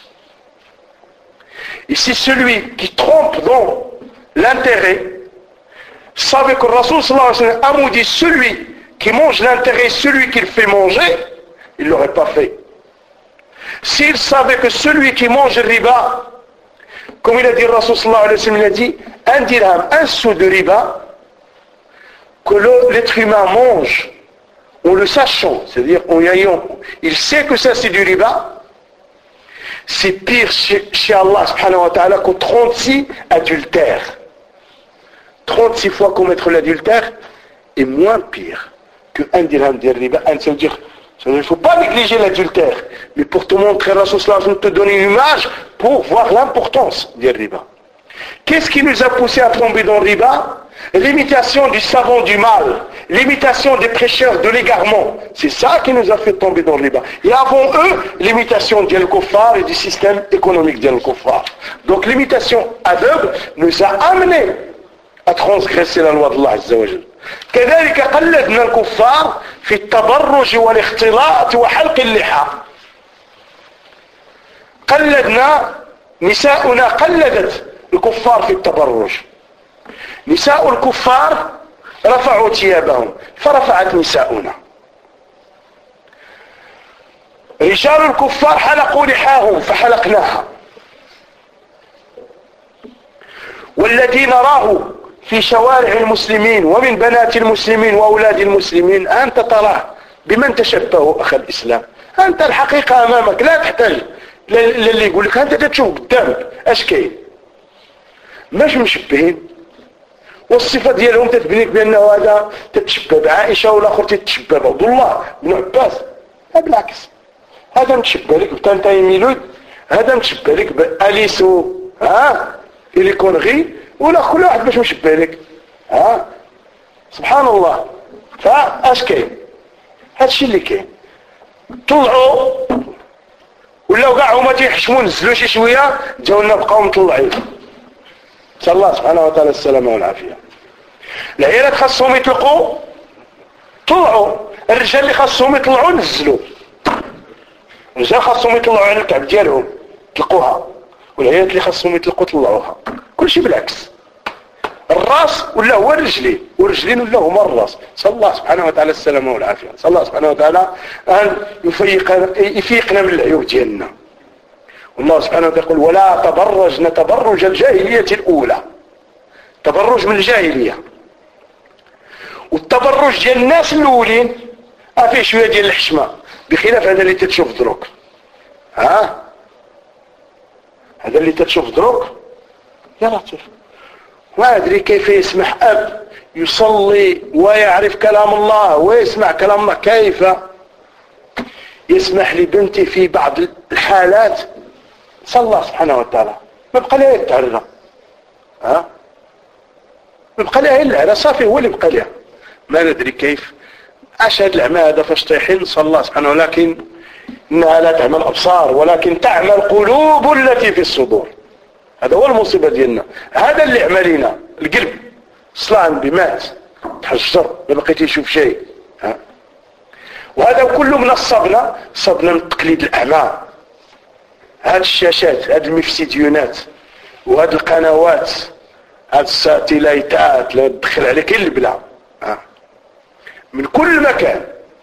Et si celui qui trompe dans l'intérêt savait que le Rasul sallallahu alayhi wa sallam a maudit celui qui mange l'intérêt, celui qui le fait manger, il ne l'aurait pas fait. S'il savait que celui qui mange le riba, comme il a dit le Rasul sallallahu alayhi wa sallam, il a dit un dirham, un sou de riba, que l'être humain mange en le sachant, c'est-à-dire en ayant, il sait que ça c'est du riba, c'est pire chez Allah subhanahu wa ta'ala que 36 adultères. 36 fois commettre l'adultère est moins pire qu'un dirham de riba. Ça veut dire, il ne faut pas négliger l'adultère, mais pour te montrer, Rasul sallallahu alayhi wa sallam te donner une image pour voir l'importance du riba. Qu'est-ce qui nous a poussé à tomber dans le riba? L'imitation du savant du mal, l'imitation des prêcheurs de l'égarement, c'est ça qui nous a fait tomber dans le riba. Et avant eux, l'imitation d'Al Kuffar et du système économique d'Al Kuffar. Donc l'imitation aveugle nous a amené à transgresser la loi d'Allah Azza wa Jal. كذلك قلدنا الكفار في التبرج والاختلاط وحلق اللحى. قلدنا نساؤنا قلدت الكفار في التبرج. نساء الكفار رفعوا ثيابهم فرفعت نساؤنا. رجال الكفار حلقوا لحاهم فحلقناها. والذي نراه في شوارع المسلمين ومن بنات المسلمين وأولاد المسلمين أنت تراه بمن تشبه أخ الإسلام. أنت الحقيقة أمامك، لا تحتاج للي يقول لك، أنت تشوف قدامك أش كاين، ماش مشبهين. والصفة ديالهم تتبنيك بأنه هذا تتشبه بعائشة والآخر تتشبه بعبد الله بن عباس. بالعكس، هذا متشبه لك بتانتاي ميلود، هذا متشبه لك بأليسو إلي كونغي، ولا كل واحد باش مشبه لك. سبحان الله. فاش كاين؟ هادشي اللي كاين. طلعوا ولاو كاع هما تيحشموا، نزلوا شي شويه جاونا بقاو مطلعين. نسال الله سبحانه وتعالى السلامه والعافيه. العيالات خاصهم يطلقوا، طلعوا. الرجال اللي خاصهم يطلعوا نزلوا. الرجال خاصهم يطلعوا على الكعب ديالهم طلقوها، والعيالات اللي خاصهم يطلقوا طلعوها. كلشي بالعكس. الراس ولا هو الرجلين، والرجلين ولا هما الراس. نسال الله سبحانه وتعالى السلامه والعافيه. نسال الله سبحانه وتعالى ان يفيقنا من العيوب ديالنا. والله سبحانه وتعالى يقول ولا تبرجن تبرج الجاهليه الاولى. تبرج من الجاهليه، والتبرج ديال الناس الاولين فيه شويه ديال الحشمه، بخلاف هذا اللي تتشوف دروك. هذا اللي تتشوف دروك يا لطيف. ما أدري كيف يسمح أب يصلي ويعرف كلام الله ويسمع كلام الله، كيف يسمح لبنتي في بعض الحالات صلى الله سبحانه وتعالى ما بقى لها يتعرى، ما بقى لها إلا على صافي، هو اللي بقى لها. ما ندري كيف أشهد العمى هذا فاش طيحين. صلى الله سبحانه، ولكن إنها لا تعمل أبصار ولكن تعمل قلوب التي في الصدور. هذا هو المصيبة ديالنا، هذا اللي عملينا. القلب صلان بمات تحجر ما بقيت يشوف شيء. وهذا كله من الصبنة، صبنة من تقليد الأعمى. هذه الشاشات، هذه المفسديونات، وهذه القنوات، هذه الساتيلايتات اللي تدخل عليك البلا من كل مكان.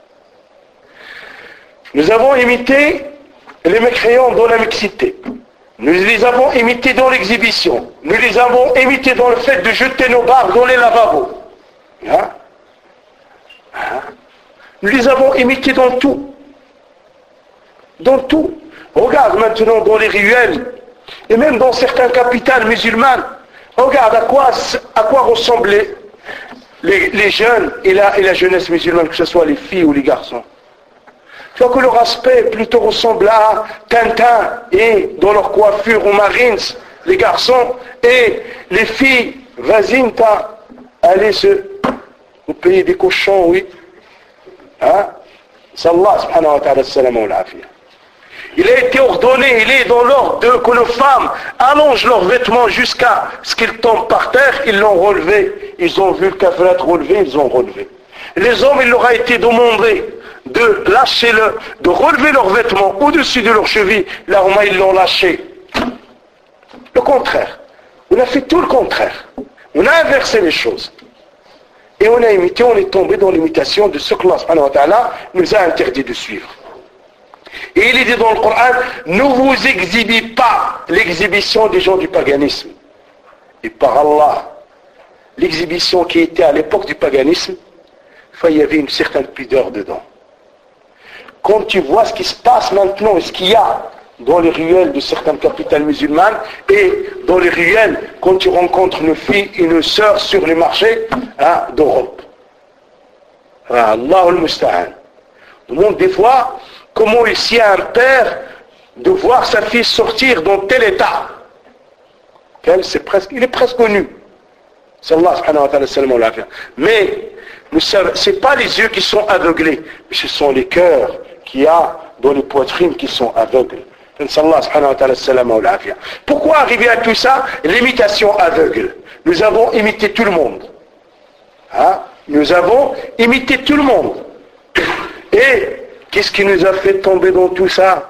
Nous avons imité les mécréants dans la mixité. Nous les avons imités dans l'exhibition. Nous les avons imités dans le fait de jeter nos barbes dans les lavabos. Nous les avons imités dans tout. Dans tout. Regarde maintenant dans les ruelles, et même dans certaines capitales musulmanes, regarde à quoi ressemblaient les jeunes et la jeunesse musulmane, que ce soit les filles ou les garçons. Tu vois que leur aspect plutôt ressemble à Tintin, et dans leur coiffure aux Marines, les garçons, et les filles, vas-y, t'as allé au pays des cochons, oui. Sallallahu subhanahu wa ta'ala salam wa l'afiyah. Il a été ordonné, il est dans l'ordre que les femmes allongent leurs vêtements jusqu'à ce qu'ils tombent par terre. Ils l'ont relevé, ils ont vu le kafrat relevé, ils ont relevé. Les hommes, il leur a été demandé de lâcher de relever leurs vêtements au-dessus de leurs chevilles. Là, ils l'ont lâché. Le contraire. On a fait tout le contraire. On a inversé les choses. Et on a imité, on est tombé dans l'imitation de ce que Allah subhanahu wa ta'ala nous a interdit de suivre. Et il est dit dans le Coran, ne vous exhibez pas l'exhibition des gens du paganisme. Et par Allah, l'exhibition qui était à l'époque du paganisme, il y avait une certaine pudeur dedans. Quand tu vois ce qui se passe maintenant et ce qu'il y a dans les ruelles de certaines capitales musulmanes et dans les ruelles quand tu rencontres une fille, une sœur sur les marchés d'Europe. Allah al-Musta'an. Demande des fois comment ici un père de voir sa fille sortir dans tel état. Il est presque nu. Sallallahu subhanahu wa ta'ala sallam wa l'afiyah. Mais ce n'est pas les yeux qui sont aveuglés, mais ce sont les cœurs qu'il y a dans les poitrines qui sont aveugles. Pourquoi arriver à tout ça? L'imitation aveugle. Nous avons imité tout le monde. Nous avons imité tout le monde. Et qu'est-ce qui nous a fait tomber dans tout ça?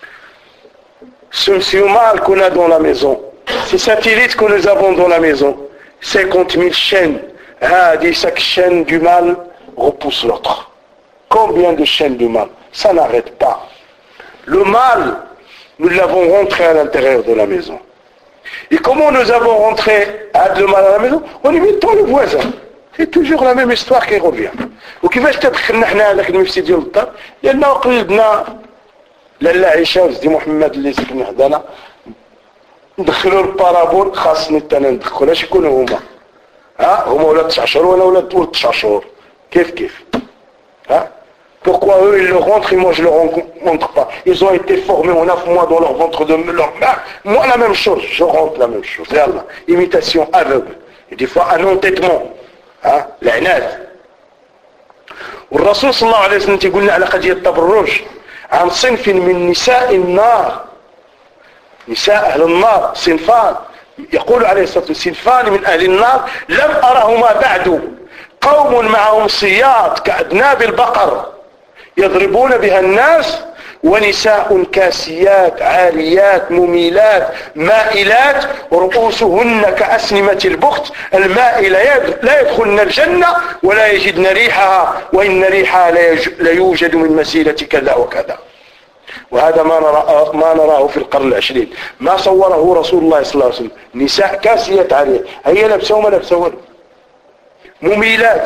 Ce mal qu'on a dans la maison, ces satellites que nous avons dans la maison, 50 000 chaînes, chaque chaîne du mal repousse l'autre. Combien de chaînes du mal? Ça n'arrête pas. Le mal, nous l'avons rentré à l'intérieur de la maison. Et comment nous avons rentré à le mal à la maison? En imitant le voisin. C'est toujours la même histoire qui revient. وكيفاش تدخلنا حنا هذاك المفسد ديال الدار؟ لأنه قلبنا لالا عائشة وسيدي محمد اللي سكن حدانا ندخلوا البارابول خاصني حتى انا ندخل اش يكونوا هما هما ولاد 9 شهور وانا ولاد 9 شهور كيف Pourquoi eux ils le rentrent et moi je le rencontre pas? Ils ont été formés en 9 mois dans leur ventre de leur mère. Moi la même chose, je rentre la même chose. Yallah, imitation aveugle. Et des fois un entêtement. العناد. والرسول صلى الله عليه وسلم يقول لنا على قضية التبرج عن صنف من نساء النار. نساء أهل النار صنفان. يقول عليه الصلاة والسلام صنفان من أهل النار لم أرهما بعد. قوم معهم صياد كأذناب البقر يضربون بها الناس ونساء كاسيات عاريات مميلات مائلات رؤوسهن كأسنمة البخت المائلة لا يدخلن الجنة ولا يجدن ريحها وإن ريحها لا يوجد من مسيرة كذا وكذا. وهذا ما نراه في القرن العشرين. ما صوره رسول الله صلى الله عليه وسلم. نساء كاسيات عاريات هي لبسوا ما لبسوا مميلات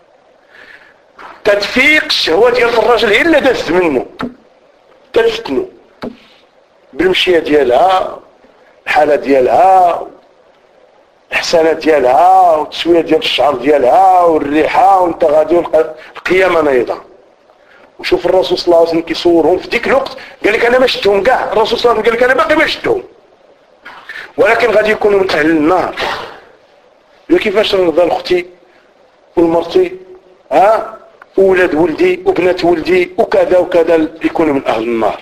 تدفيق الشهوة ديال الرجل هي اللي دازت منه تفتنه بالمشية ديالها الحالة ديالها الحسنة ديالها والتسوية ديال الشعر ديالها والريحة وانت غادي القيامة نايضة. وشوف الرسول صلى الله عليه وسلم كيصورهم في ديك الوقت قال لك انا ما شفتهم كاع. الرسول صلى الله عليه وسلم قال لك انا باقي ما شفتهم ولكن غادي يكونوا من اهل النار. كيفاش نرضى لاختي والمرتي وولاد ولدي وبنات ولدي وكذا وكذا يكونوا من أهل النار.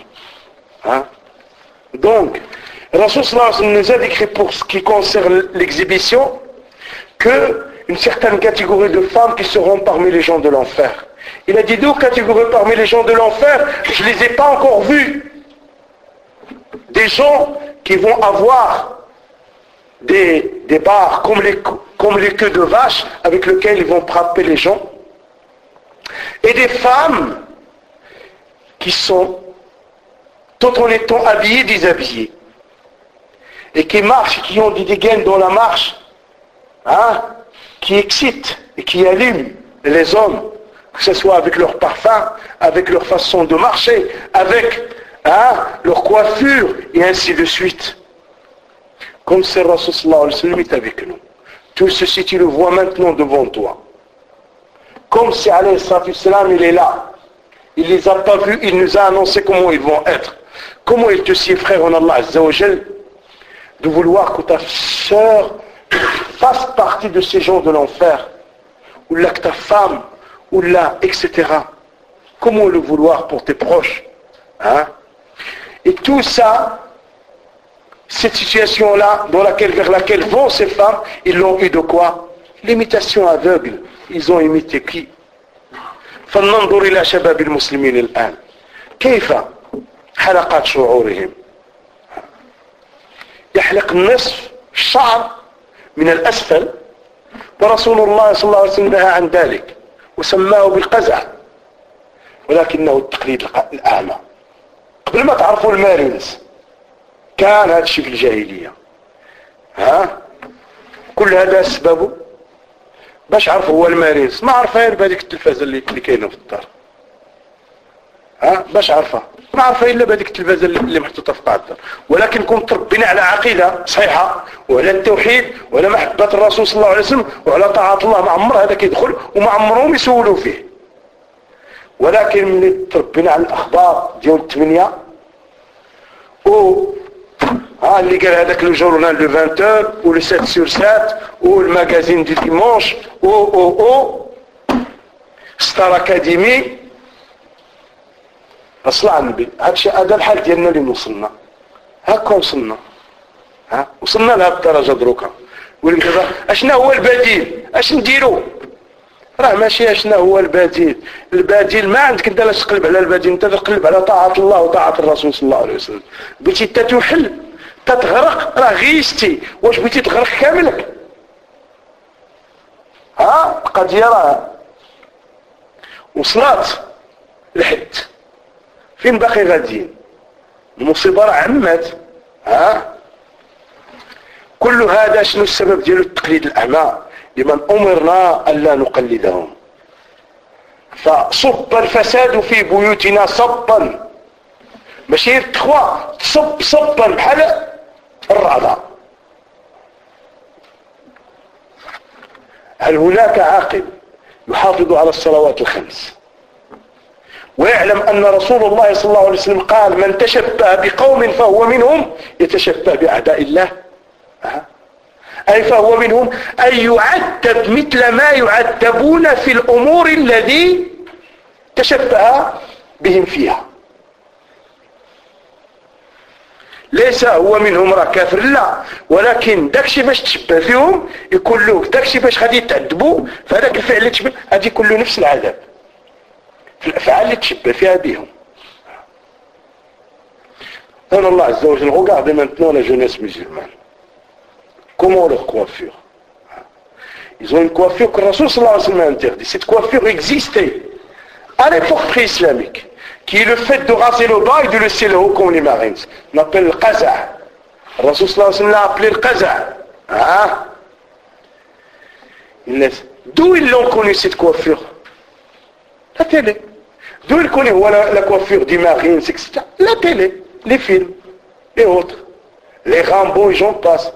Donc, Rasul sallallahu alayhi wa sallam nous a décrit pour ce qui concerne l'exhibition que une certaine catégorie de femmes qui seront parmi les gens de l'enfer. Il a dit deux catégories parmi les gens de l'enfer, je les ai pas encore vues. Des gens qui vont avoir des barres comme les queues de vache avec lesquelles ils vont frapper les gens. Et des femmes qui sont tout en étant habillées, déshabillées. Et qui marchent, qui ont des dégaines dans la marche, qui excitent et qui allument les hommes, que ce soit avec leur parfum, avec leur façon de marcher, avec leur coiffure, et ainsi de suite. Comme c'est le Rasul sallallahu alayhi wa sallam est avec nous. Tout ceci, tu le vois maintenant devant toi. Comme si alayhi salatu wassalam, il est là. Il les a pas vus, il nous a annoncé comment ils vont être. Comment il te sied, frère en Allah Azza wa Jal, de vouloir que ta sœur fasse partie de ces gens de l'enfer, ou là que ta femme, ou là, etc. Comment le vouloir pour tes proches? Et tout ça, cette situation-là, vers laquelle vont ces femmes, ils l'ont eu de quoi? L'imitation aveugle. Ils ont imité qui? فلننظر إلى شباب المسلمين الآن كيف حلقات شعورهم. يحلق النصف الشعر من الأسفل ورسول الله صلى الله عليه وسلم نهى عن ذلك وسماه بالقزع ولكنه التقليد الأعمى. قبل ما تعرفوا المارينز كان هذا الشيء في الجاهلية. كل هذا سببه باش عرف هو المارينز ما عرفها غير بهذيك التلفازه اللي كاينه في الدار. باش عرفها ما عرفها الا بهذيك التلفازه اللي محطوطه في قاع الدار. ولكن كنت تربينا على عقيده صحيحه وعلى التوحيد وعلى محبه الرسول صلى الله عليه وسلم وعلى طاعه الله. ما عمر هذا كيدخل وما عمرهم يسولوا فيه. ولكن ملي تربينا على الاخبار ديال الثمانيه اللي قال هذاك لو جورنال دو 20h ou le 7 sur 7 ou le magazine du dimanche ستار اكاديمي اصلا النبي هذا الحال ديالنا اللي وصلنا هكا وصلنا وصلنا لهذه الدرجه دروكا. ولكن دابا اشنا هو البديل؟ اش نديروا؟ راه ماشي اشنا هو البديل. البديل ما عندك انت لا تقلب على البديل، انت تقلب على طاعه الله وطاعه الرسول صلى الله عليه وسلم. بغيتي انت تحل تتغرق راه غيستي. واش بغيتي تغرق كاملك؟ القضيه راه وصلت لحد فين باقي غاديين. المصيبه راه عمات. كل هذا شنو السبب ديالو؟ التقليد الأعمى لمن أمرنا ألا نقلدهم. فصب الفساد في بيوتنا صبا، ماشي تخوى تصب صبا بحال الرعدة. هل هناك عاقل يحافظ على الصلوات الخمس ويعلم أن رسول الله صلى الله عليه وسلم قال من تشبه بقوم فهو منهم يتشبه بأعداء الله؟ أي فهو منهم، أي يعذب مثل ما يعذبون في الأمور الذي تشبه بهم فيها. ليس هو منهم راه كافر، لا، ولكن داكشي باش تشبه فيهم يكون له داكشي باش غادي يتعذبوا فهذاك الفعل اللي تشبه غادي يكون له نفس العذاب في الأفعال اللي تشبه فيها بهم. قال الله عز وجل: regardez maintenant la jeunesse musulmane. Comment leur coiffure? Ils ont une coiffure que Rasoul sallallahu alayhi wa sallam a interdit. Cette coiffure existait à l'époque pré-islamique, qui est le fait de raser le bas et de laisser le haut comme les marines. On appelle le qaza. Rasoul sallallahu alayhi wa sallam l'a appelé le qaza. D'où ils l'ont connu cette coiffure? La télé. D'où ils connaissent la coiffure des marines, etc. La télé, les films, et autres. Les Rambo et j'en passe.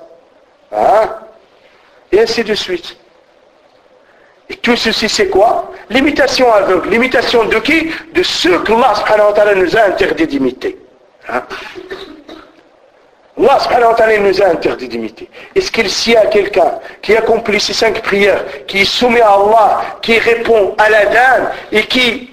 Et ainsi de suite. Et tout ceci c'est quoi? L'imitation aveugle. L'imitation de qui? De ceux que Allah subhanahu wa ta'ala nous a interdit d'imiter. Allah subhanahu wa ta'ala nous a interdit d'imiter. Est-ce qu'il s'y a quelqu'un qui accomplit ces 5 prières, qui est soumis à Allah, qui répond à l'adhan et qui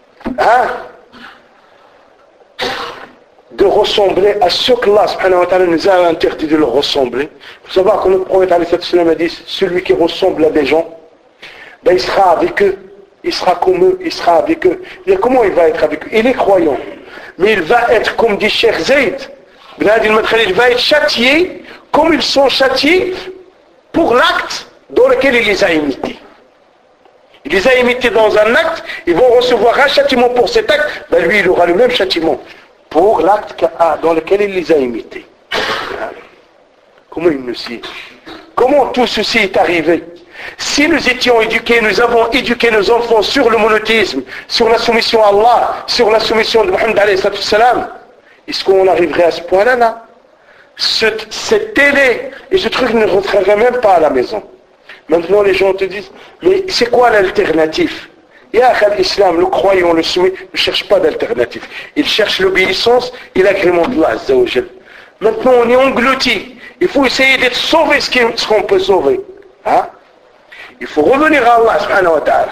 de ressembler à ceux que Allah subhanahu wa ta'ala nous a interdit de leur ressembler? Vous savez que le prophète a dit, celui qui ressemble à des gens, ben il sera avec eux, il sera comme eux, il sera avec eux. Et comment il va être avec eux? Il est croyant, mais il va être comme dit Cheikh Zayd, il va être châtié comme ils sont châtiés pour l'acte dans lequel il les a imités. Il les a imités dans un acte, ils vont recevoir un châtiment pour cet acte, ben lui il aura le même châtiment pour l'acte dans lequel il les a imités. Comment il nous sait? Comment tout ceci est arrivé? Si nous étions éduqués, nous avons éduqué nos enfants sur le monothéisme, sur la soumission à Allah, sur la soumission de Muhammad alayhi salam, est-ce qu'on arriverait à ce point-là là? Cette télé et ce truc ne rentrerait même pas à la maison. Maintenant les gens te disent, mais c'est quoi l'alternative? Ya l'islam, le croyant, le soumis, ne cherche pas d'alternative. Il cherche l'obéissance et l'agrément de Allah Azza wa Jal. Maintenant on est englouti. Il faut essayer d'être sauvé ce qu'on peut sauver. Il faut revenir à Allah subhanahu wa ta'ala.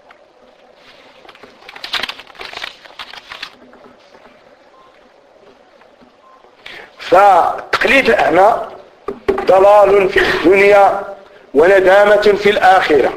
فتقليد الأعمى ضلال في الدنيا وندامة في الآخرة.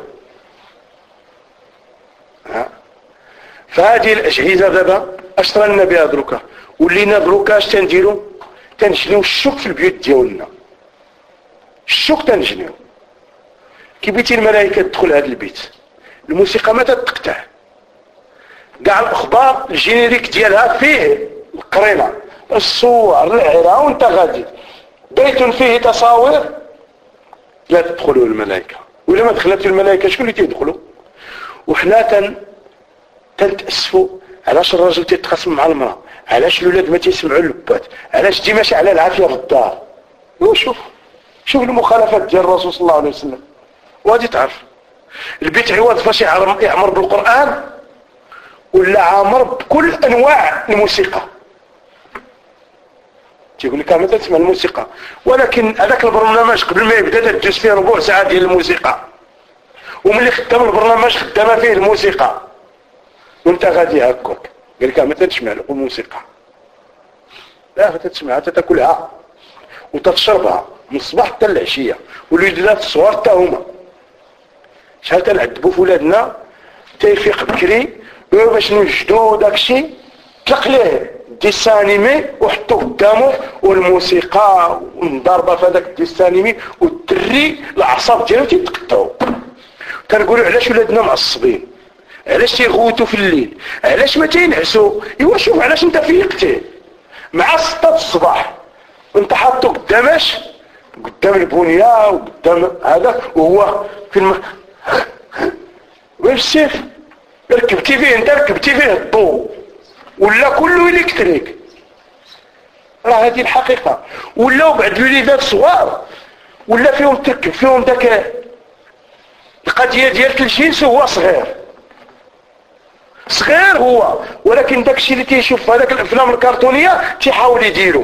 فهذه الأجهزة دابا اش رانا بها دروكا؟ ولينا دروكا اش تنديرو؟ تنجنيو الشوك في البيوت ديالنا. الشوك تنجنيو. كي بغيتي الملائكة تدخل هذا البيت، الموسيقى ما تتقطع، كاع الأخبار الجينيريك ديالها فيه القرينة، الصور، العراء، وانت غادي. بيت فيه تصاوير لا تدخلوا الملائكة، وإلا ما دخلت الملائكة شكون اللي تيدخلوا؟ وحنا تنتأسفوا علاش الراجل تيتخاصم مع المرأة، علاش الولاد ما تيسمعوا اللبات، علاش ديما شعلة العافية في الدار. شوف المخالفات ديال الرسول صلى الله عليه وسلم وغادي تعرف. البيت عوض فاش يعمر بالقرآن ولا عامر بكل أنواع الموسيقى. تيقول لك ما تسمع الموسيقى، ولكن هذاك البرنامج قبل ما يبدا تدوز فيه ربع ساعة ديال الموسيقى، وملي خدام البرنامج خدامه فيه الموسيقى وانت غادي هكاك قال لك ما تسمع الموسيقى، لا تسمعها تاكلها وتشربها من الصباح حتى العشيه. والوليدات الصغار حتى هما شحال تنعذبوا في ولادنا تيفيق بكري باش نوجدوا داكشي طلق ليه ديسانيمي وحطوه قدامه والموسيقى ومضاربه في هذاك الديسانيمي والدري الاعصاب ديالو تيتقطعوا. كنقولوا علاش ولادنا معصبين، علاش تيغوتوا في الليل، علاش ما تينعسوا؟ ايوا شوف علاش انت فيقتيه مع 6 الصباح وانت حاطو قداماش قدام البنية وقدام هذا، وهو في وين السيف؟ ركبتي فيه انت، ركبتي فيه الضوء ولا كله الكتريك. راه هذه الحقيقة. ولاو بعد الوليدات صغار ولا فيهم تركب فيهم ذاك القضية ديال الجنس، هو صغير هو، ولكن داك الشيء اللي تيشوف في هذاك الافلام الكرتونية تيحاول يديرو.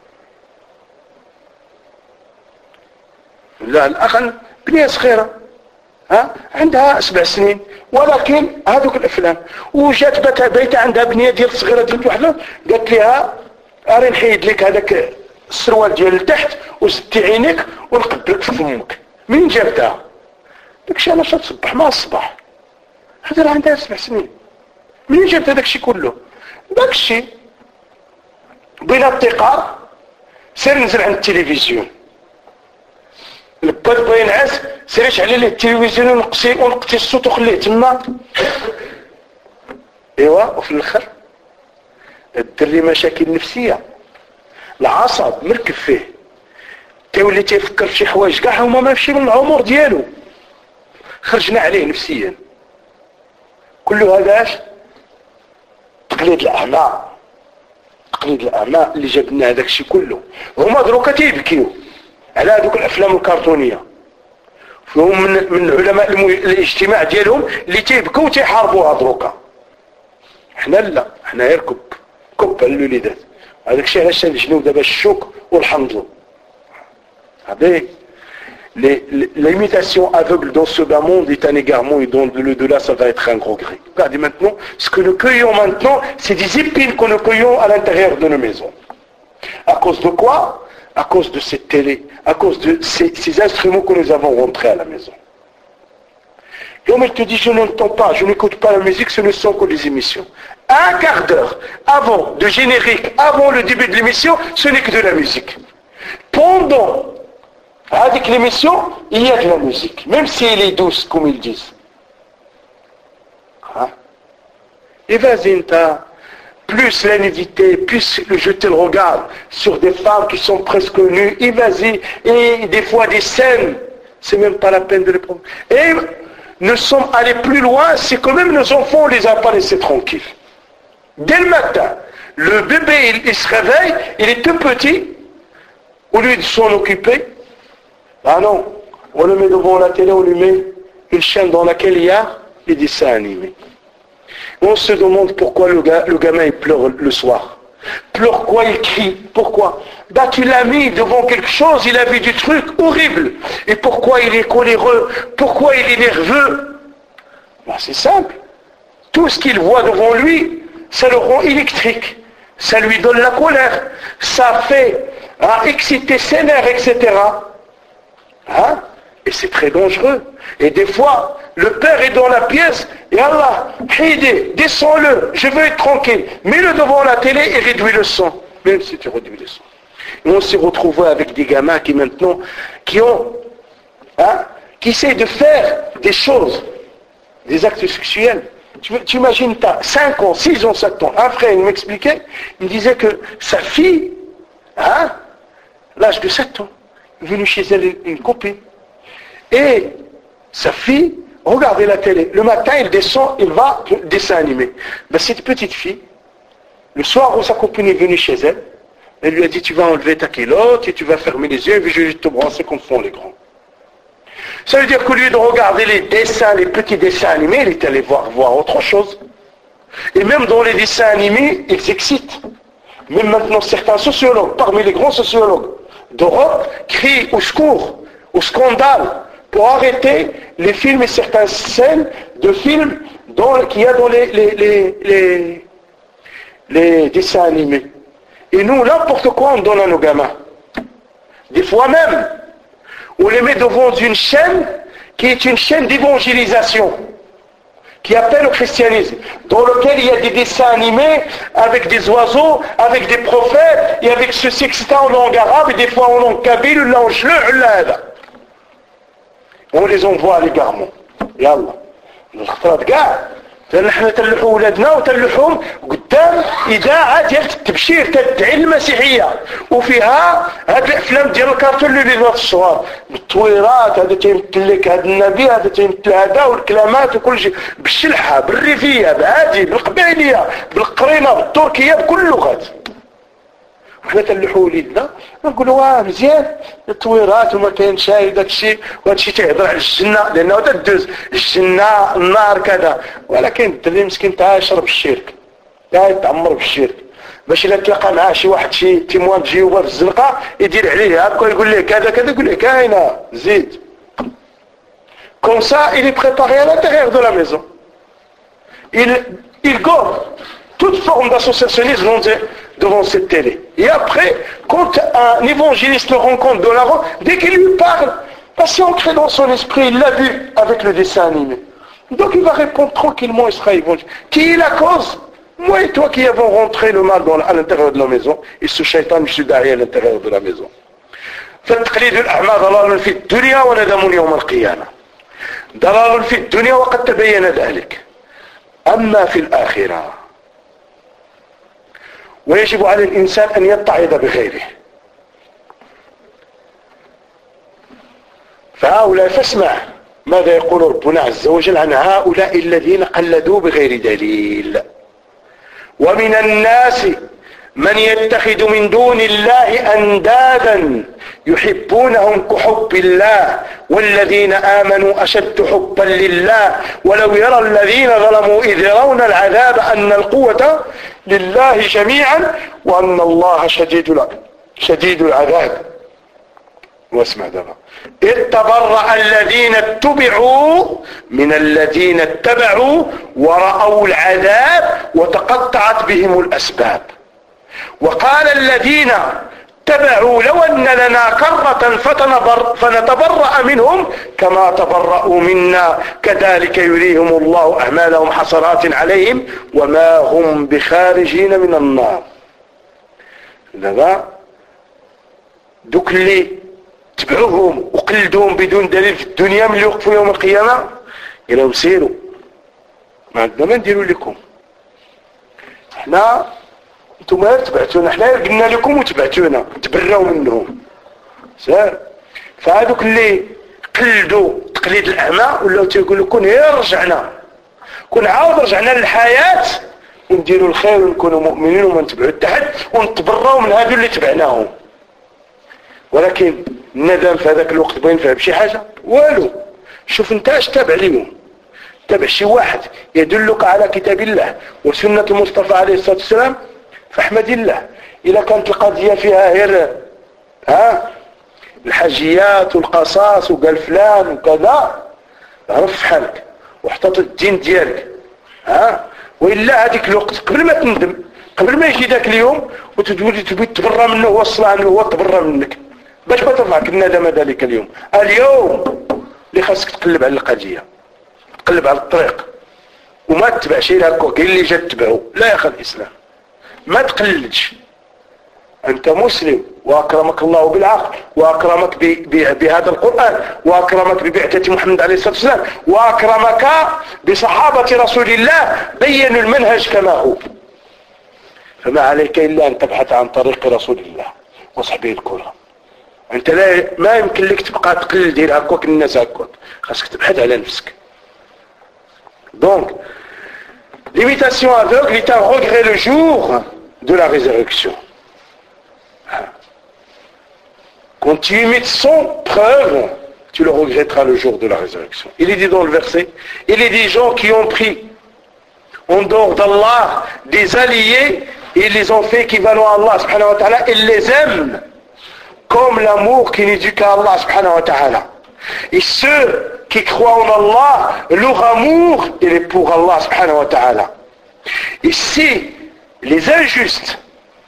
لا الاخ بنية صغيرة عندها 7 سنين، ولكن هذوك الافلام، وجات بيتها عندها بنية ديال صغيرة ديال وحده، قالت لها اري نحيد لك هذاك السروال ديال لتحت وزدتي عينيك ونقبلك في فمك. منين جابتها؟ داكشي علاش تصبح مع الصباح. هذا راه عندها 7 سنين. منين جابت داكشي كله؟ داكشي بلا ابتكار. سير نزل عند التلفزيون، الباد بغا ينعس، سيريش على ليه التلفزيون ونقصي الصوت وخليه تما. ايوا وفي الاخر الدري مشاكل نفسيه، العصب مركب فيه، تيولي تيفكر في شي حوايج كاع هما ماشي من العمر ديالو، خرجنا عليه نفسيا. كل هذا تقليد الاعمى، تقليد الاعمى اللي جاب لنا هذاك الشيء كله. هما دروكا تيبكيو على هذوك الافلام الكرتونيه، فهم من علماء الاجتماع ديالهم اللي تيبكوا وتيحاربوها دروكا. حنا لا، حنا غير كب على الوليدات. هذاك الشيء علاش تنجنوا دابا الشوك والحمض. هذه l'imitation aveugle dans ce bas monde est un égarement, et dans l'au-delà ça va être un gros gré. Regardez maintenant, ce que nous cueillons maintenant, c'est des épines que nous cueillons à l'intérieur de nos maisons. À cause de quoi? À cause de cette télé, à cause de ces instruments que nous avons rentrés à la maison. L'homme il te dit je n'entends pas, je n'écoute pas la musique, ce ne sont que des émissions. Un quart d'heure avant de générique, avant le début de l'émission, ce n'est que de la musique. Pendant avec l'émission, il y a de la musique, même si elle est douce, comme ils disent. Et vas-y, plus la nudité, plus je te le regarde sur des femmes qui sont presque nues, et vas-y, et des fois des scènes, c'est même pas la peine de les prendre. Et nous sommes allés plus loin, c'est quand même nos enfants, on les a pas laissés tranquilles. Dès le matin, le bébé, il se réveille, il est tout petit, au lieu de s'en occuper. Ah non, on le met devant la télé, on lui met une chaîne dans laquelle il y a les dessins animés. On se demande pourquoi le gamin il pleure le soir. Pleure quoi, il crie. Pourquoi? Bah tu l'as mis devant quelque chose, il a vu du truc horrible. Et pourquoi il est coléreux? Pourquoi il est nerveux? Bah c'est simple. Tout ce qu'il voit devant lui, ça le rend électrique. Ça lui donne la colère. Ça fait exciter ses nerfs, etc. Et c'est très dangereux. Et des fois, le père est dans la pièce, et Allah, descends-le, je veux être tranquille. Mets-le devant la télé et réduis le son. Même si tu réduis le son. Et on s'est retrouvé avec des gamins qui maintenant, qui essaient de faire des choses, des actes sexuels. Tu imagines, tu as 5 ans, 6 ans, 7 ans. Un frère, il m'expliquait, il me disait que sa fille, l'âge de 7 ans, est venue chez elle une copine. Et sa fille, regardez la télé. Le matin, il descend, il va, dessin animé. Ben, cette petite fille, le soir où sa copine est venue chez elle, elle lui a dit, tu vas enlever ta culotte et tu vas fermer les yeux et je vais te brasser comme font les grands. Ça veut dire qu'au lieu de regarder les petits dessins animés, il est allé voir autre chose. Et même dans les dessins animés, ils s'excitent. Même maintenant, certains sociologues, parmi les grands sociologues d'Europe, crient au secours, au scandale, pour arrêter les films et certaines scènes de films qu'il y a dans les dessins animés. Et nous, n'importe quoi, on donne à nos gamins. Des fois même, on les met devant une chaîne qui est une chaîne d'évangélisation, qui appelle au christianisme, dans lequel il y a des dessins animés avec des oiseaux, avec des prophètes, et avec ceci, etc. en langue arabe, et des fois en langue kabyle, ou en jleu, on les envoie à l'égarement. Yallah. الخطرات كاع حنا تلحوا ولادنا وتلحوهم قدام قدام اذاعه ديال التبشير تدعي المسيحيه، وفيها هاد الافلام ديال الكرتون اللي لولات الصغار بالتصويرات، هذا تيمثل لك هذا النبي، هذا تيمثل هذا، والكلامات وكل شيء بالشلحه بالريفيه بعادي بالقبائليه بالقرينه بالتركيه بكل اللغات. وحنا تنلحوا وليدنا نقولوا مزيان التصويرات وما كاين شاي داك الشيء، وهذا الشيء تيهضر على الجنه لانه تدوز الجنه النار كذا، ولكن الدري مسكين تا يشرب الشرك، تا يتعمر بالشرك، باش الا تلاقى معاه شي واحد شي تيموان تجيوبه في الزنقه يدير عليه هكا يقول ليه كذا كذا، يقول ليه كاينه زيد. Comme ça, il est préparé à l'intérieur de la maison. Il gomme toute forme d'associationnisme devant cette télé. Et après, quand un évangéliste le rencontre dans la rue, dès qu'il lui parle, c'est ancré dans son esprit, il l'a vu avec le dessin animé. Donc il va répondre tranquillement, il sera évangéliste. Qui est la cause? Moi et toi qui avons rentré le mal à l'intérieur de la maison, et ce shaitan je suis derrière à l'intérieur de la maison. فالتقليد الأعمى ضلال في الدنيا وندم يوم القيامة. ضلال في الدنيا وقد تبين ذلك. أما في الآخرة ويجب على الإنسان أن يتعظ بغيره. فهؤلاء فاسمع ماذا يقول ربنا عز وجل عن هؤلاء الذين قلدوا بغير دليل. ومن الناس من يتخذ من دون الله أندادا يحبونهم كحب الله والذين آمنوا أشد حبا لله ولو يرى الذين ظلموا إذ يرون العذاب أن القوة لله جميعا وأن الله شديد العذاب. واسمع دابا إذ تبرأ الذين اتبعوا من الذين اتبعوا ورأوا العذاب وتقطعت بهم الأسباب وقال الذين اتبعوا لو أن لنا كرة فنتبرأ منهم كما تبرأوا منا كذلك يريهم الله أعمالهم حسرات عليهم وما هم بخارجين من النار. دابا دوك اللي تبعوهم وقلدوهم بدون دليل في الدنيا من اللي يوقفوا يوم القيامة إلا سيروا ما عندنا ما نديروا لكم، احنا انتم تبعتونا، احنا قلنا لكم وتبعتونا تبراو منهم سير. فهذوك اللي قلدوا تقليد الأعمى ولاو تيقولوا كون رجعنا كون عاود رجعنا للحياة ونديروا الخير ونكونوا مؤمنين وما نتبعوا التحد ونتبراو من هذو اللي تبعناهم. ولكن الندم في هذاك الوقت بغي ينفع بشي حاجة والو. شوف انت اش تابع اليوم، تابع شي واحد يدلك على كتاب الله وسنة المصطفى عليه الصلاة والسلام فاحمد الله. إذا كانت القضية فيها غير الحاجيات والقصاص وقال فلان وكذا عرف حالك واحتط الدين ديالك وإلا هذيك الوقت قبل ما تندم قبل ما يجي ذاك اليوم وتقول تبي تبرى منه هو الصلاة عنه هو تبرى منك باش ما تطلعك الندم ذلك اليوم اللي خاصك تقلب على القضية تقلب على الطريق وما تتبعش إلى هكاك اللي جا تتبعه. لا يا أخي الإسلام ما تقلدش، أنت مسلم وأكرمك الله بالعقل وأكرمك بهذا القرآن وأكرمك ببعثة محمد عليه الصلاة والسلام وأكرمك بصحابة رسول الله بينوا المنهج كما هو. فما عليك إلا أن تبحث عن طريق رسول الله وصحبه الكرام. أنت ما يمكن لك تبقى تقلد دير هكاك الناس هكاك، خاصك تبحث على نفسك. Donc, l'imitation aveugle est un regret le jour de la résurrection. Quand tu imites sans preuve, tu le regretteras le jour de la résurrection. Il est dit dans le verset, il est des gens qui ont pris en dehors d'Allah des alliés et ils les ont fait équivalents à Allah subhanahu wa ta'ala, ils les aiment comme l'amour qui n'est dû qu'à Allah subhanahu wa ta'ala. Et ceux qui croient en Allah, leur amour il est pour Allah subhanahu wa ta'ala. Et si les injustes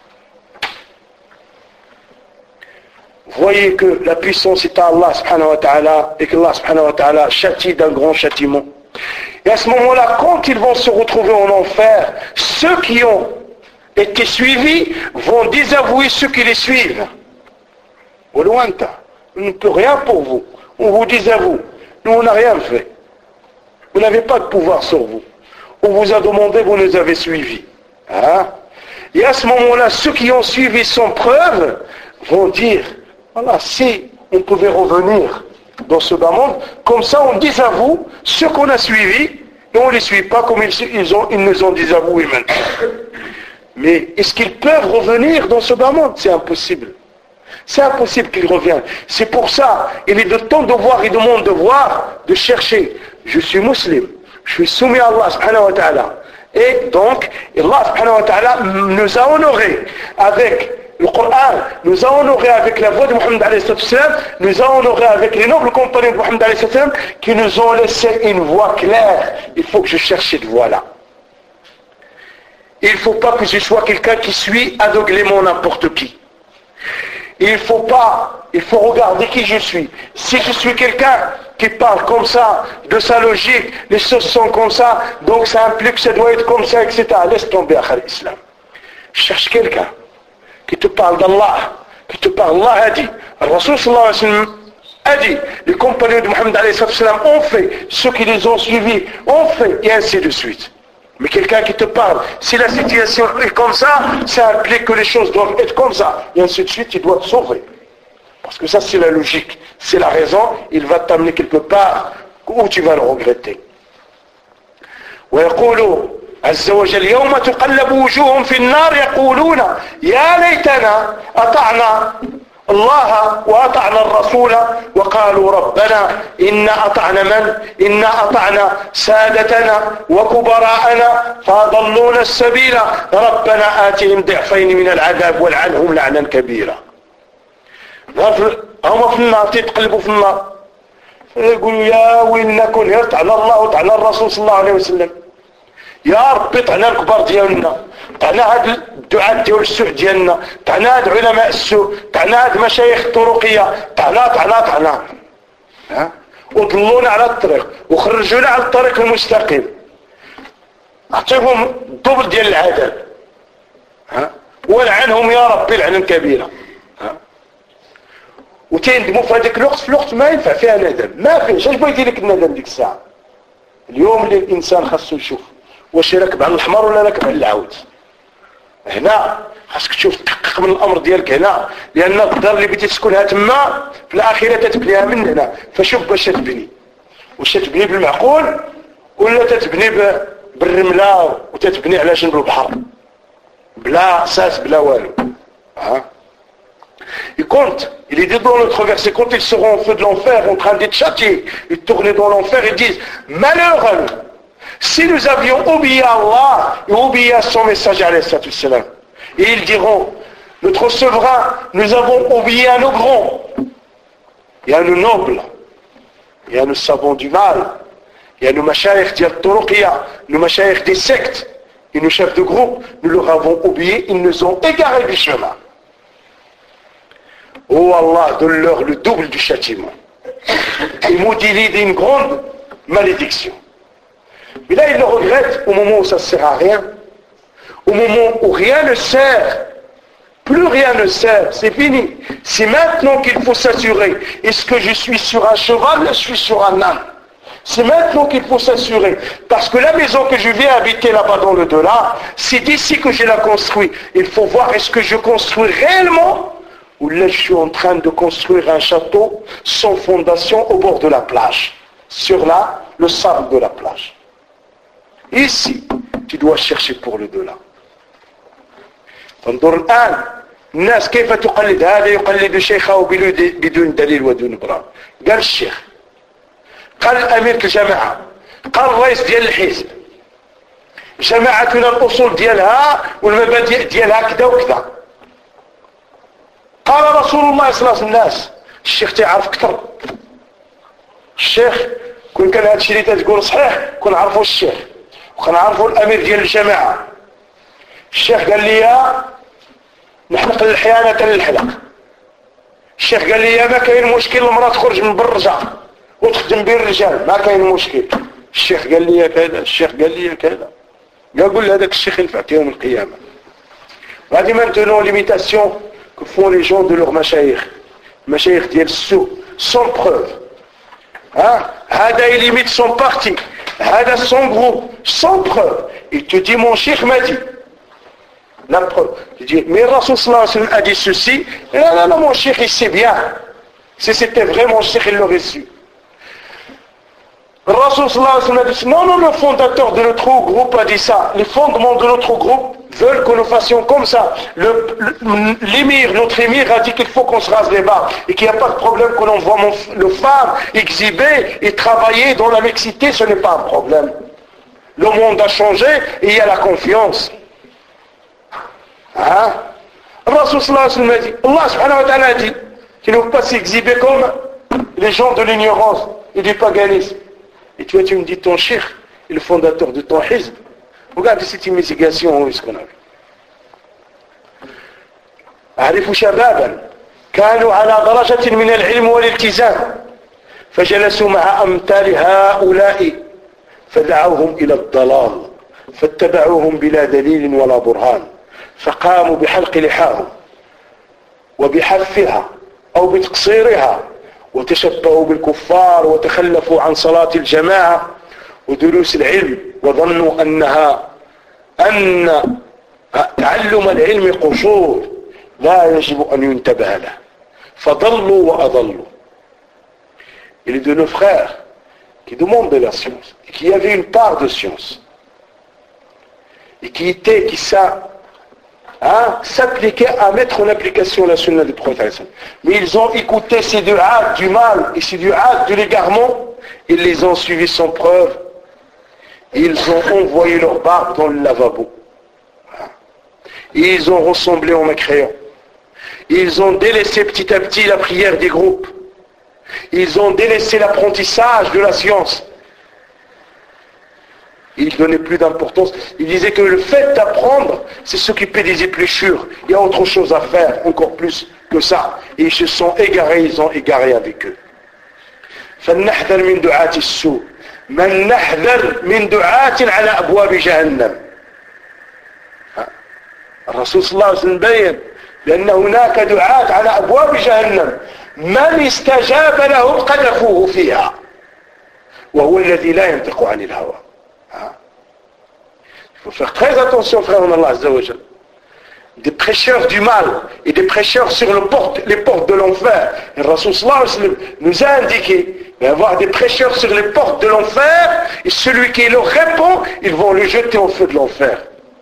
voyez que la puissance est à Allah subhanahu wa ta'ala et que Allah subhanahu wa ta'ala châtie d'un grand châtiment, et à ce moment-là quand ils vont se retrouver en enfer, ceux qui ont été suivis vont désavouer ceux qui les suivent. Au lointain, on ne peut rien pour vous, on vous désavoue. Nous, on n'a rien fait. Vous n'avez pas de pouvoir sur vous. On vous a demandé, vous nous avez suivis. Hein? Et à ce moment-là, ceux qui ont suivi sans preuve vont dire, voilà, si on pouvait revenir dans ce bas monde, comme ça on désavoue ceux qu'on a suivis, et on ne les suit pas comme ils nous ont désavoués maintenant. Mais est-ce qu'ils peuvent revenir dans ce bas monde? C'est impossible. C'est impossible qu'ils reviennent. C'est pour ça, il est de ton devoir et de mon devoir de chercher. Je suis musulman, je suis soumis à Allah subhanahu wa ta'ala. Et donc, Allah subhanahu wa ta'ala nous a honorés avec le Coran, nous a honorés avec la voix de Mohammed alayhi salam, nous a honorés avec les nobles compagnons de Mohammed alayhi salam qui nous ont laissé une voie claire. Il faut que je cherche cette voie-là. Il ne faut pas que je sois quelqu'un qui suit aveuglément n'importe qui. Il faut regarder qui je suis. Si je suis quelqu'un qui parle comme ça, de sa logique, les choses sont comme ça, donc ça implique que ça doit être comme ça, etc. Laisse tomber à l'islam. Cherche quelqu'un qui te parle d'Allah, qui te parle, Allah a dit, Rasul sallallahu alayhi wa sallam a dit, les compagnons de Mohammed alayhi salam ont fait, ceux qui les ont suivis ont fait, et ainsi de suite. Mais quelqu'un qui te parle, si la situation est comme ça implique que les choses doivent être comme ça, et ainsi de suite, il doit te sauver. Parce que ça, c'est la logique, c'est la raison, il va t'amener quelque part où tu vas le regretter. ويقول عز وجل يوم تقلب وجوههم في النار يقولون يا ليتنا أطعنا الله وأطعنا الرسول وقالوا ربنا إنا أطعنا سادتنا وكبراءنا فأضلونا السبيل ربنا آتهم ضعفين من العذاب والعنهم لعنا كبيرا. هم في النار تتقلبوا في النار يقولوا يا ويلنا كن طعنا الله وطعنا الرسول صلى الله عليه وسلم، يا ربي طعنا الكبار ديالنا، طعنا هاد الدعاة ديال السوء ديالنا، طعنا هاد علماء السوء، طعنا هاد مشايخ الطرقية، طعنا وضلونا على الطريق وخرجونا على الطريق المستقيم، اعطيهم الدبل ديال العذاب ولعنهم يا ربي لعنا كبيرة. وتندموا في هذاك الوقت، في الوقت ما ينفع فيها ندم، ما فيهش. اش بغا يدير لك الندم ديك الساعة؟ اليوم اللي الانسان خاصو يشوف واش راكب على الحمار ولا راكب على العود. هنا خاصك تشوف تحقق من الامر ديالك هنا، لان الدار اللي بغيتي تسكنها تما في الاخره تتبنيها من هنا. فشوف باش تبني، واش تبني بالمعقول ولا تتبني بالرمله وتتبني على جنب البحر بلا اساس بلا والو. Et quand, il est dit dans notre verset, quand ils seront en feu de l'enfer, en train d'être châtiés, ils tournent dans l'enfer et disent, malheur à nous, si nous avions obéi à Allah et obéi à son messager, alayhi salam. Et ils diront, notre souverain, nous avons obéi à nos grands, et à nos nobles, et à nos savants du mal, et à nos mashayikh d'Al Turuqiyya, nos mashayikh des sectes, et nos chefs de groupe, nous leur avons obéi, ils nous ont égarés du chemin. Oh Allah, donne-leur le double du châtiment. Et maudit-les d'une grande malédiction. Mais là, il le regrette au moment où ça ne sert à rien. Au moment où rien ne sert. Plus rien ne sert. C'est fini. C'est maintenant qu'il faut s'assurer. Est-ce que je suis sur un cheval ou je suis sur un âne? C'est maintenant qu'il faut s'assurer. Parce que la maison que je viens habiter là-bas dans le delà, c'est d'ici que je la construis. Il faut voir est-ce que je construis réellement ou là je suis en train de construire un château sans fondation au bord de la plage, sur le sable de la plage. Ici, tu dois chercher pour le delà. فانظر الآن الناس كيف تقلد، هذا يقلد شيخه بدون دليل ودون برهان. قال الشيخ، قال الأمير الجماعة، قال الرئيس ديال الحزب، جماعتنا الأصول ديالها والمبادئ ديالها كذا وكذا. قال رسول الله صلى الله عليه وسلم. الناس الشيخ تعرف كثر، الشيخ كون كان هذا الشيء اللي تقول صحيح كون عرفوا الشيخ وكنعرفوا الامير ديال الجماعه. الشيخ قال لي نحلق الحيانه للحلق. الشيخ قال لي ما كاين مشكل المراه تخرج من برجه وتخدم بين الرجال، ما كاين مشكل. الشيخ قال لي كذا، الشيخ قال لي كذا. قال هذاك الشيخ ينفع يوم القيامه. وهذه maintenant l'imitation que font les gens de leurs mashayikh ديال السوء sans preuve. هذا يليمite son parti, هذا son groupe sans preuve. Il te dit mon cheikh m'a dit, La preuve. Je dis, mais Rasul sallallahu alayhi wa sallam a dit ceci. Et là, mon cheikh, il sait bien. Si c'était vrai, mon cheikh, il l'aurait su. Rasul sallallahu alayhi wa sallam a dit, non, le fondateur de notre groupe a dit ça. Les fondements de notre groupe veulent que nous fassions comme ça. Notre émir a dit qu'il faut qu'on se rase les barbes et qu'il n'y a pas de problème que l'on voit le femme exhiber et travailler dans la mixité, ce n'est pas un problème. Le monde a changé et il y a la confiance. Hein? Rasul sallallahu alayhi wa sallam a dit, Allah subhanahu wa ta'ala a dit qu'il ne faut pas s'exhiber comme les gens de l'ignorance et du paganisme. Et tu me dis ton cheikh, le fondateur de ton hizb. Regarde cette investigation, où est-ce qu'on a vu. أعرف شبابا كانوا على درجة من العلم والالتزام فجلسوا مع أمثال هؤلاء فدعوهم إلى الضلال فاتبعوهم بلا دليل ولا برهان فقاموا بحلق لحاهم وبحفها أو بتقصيرها وتشبهوا بالكفار وتخلفوا عن صلاة الجماعة ودروس العلم وظنوا أن تعلم العلم قصور لا يجب أن ينتبه له فضلوا وأضلوا. Il est de nos frères qui demandent de la science et qui avaient une part de science et qui s'appliquaient à mettre en application la sunna du prophète. Mais ils ont écouté ces du'as du mal et ces du'as de l'égarement, ils les ont suivis sans preuve. Ils ont envoyé leur barbe dans le lavabo. Ils ont ressemblé aux mécréants. Ils ont délaissé petit à petit la prière des groupes. Ils ont délaissé l'apprentissage de la science. Ils donnaient plus d'importance. Ils disaient que le fait d'apprendre, c'est s'occuper des épluchures. Il y a autre chose à faire, encore plus que ça. Et ils se sont égarés, ils ont égaré avec eux. فلنحذر من دعاة السوء من نحذر من دعاة على أبواب جهنم. الرسول صلى الله عليه وسلم بين بأن هناك دعاة على أبواب جهنم من استجاب لهم قذفوه فيها وهو الذي لا ينطق عن الهوى. Il faut faire très attention, frère en Allah Azza wa Jal. Des prêcheurs du mal et des prêcheurs sur les portes de l'enfer. Et Rasul sallallahu alayhi wa sallam nous a indiqué d'avoir des prêcheurs sur les portes de l'enfer et celui qui leur répond, ils vont le jeter au feu de l'enfer.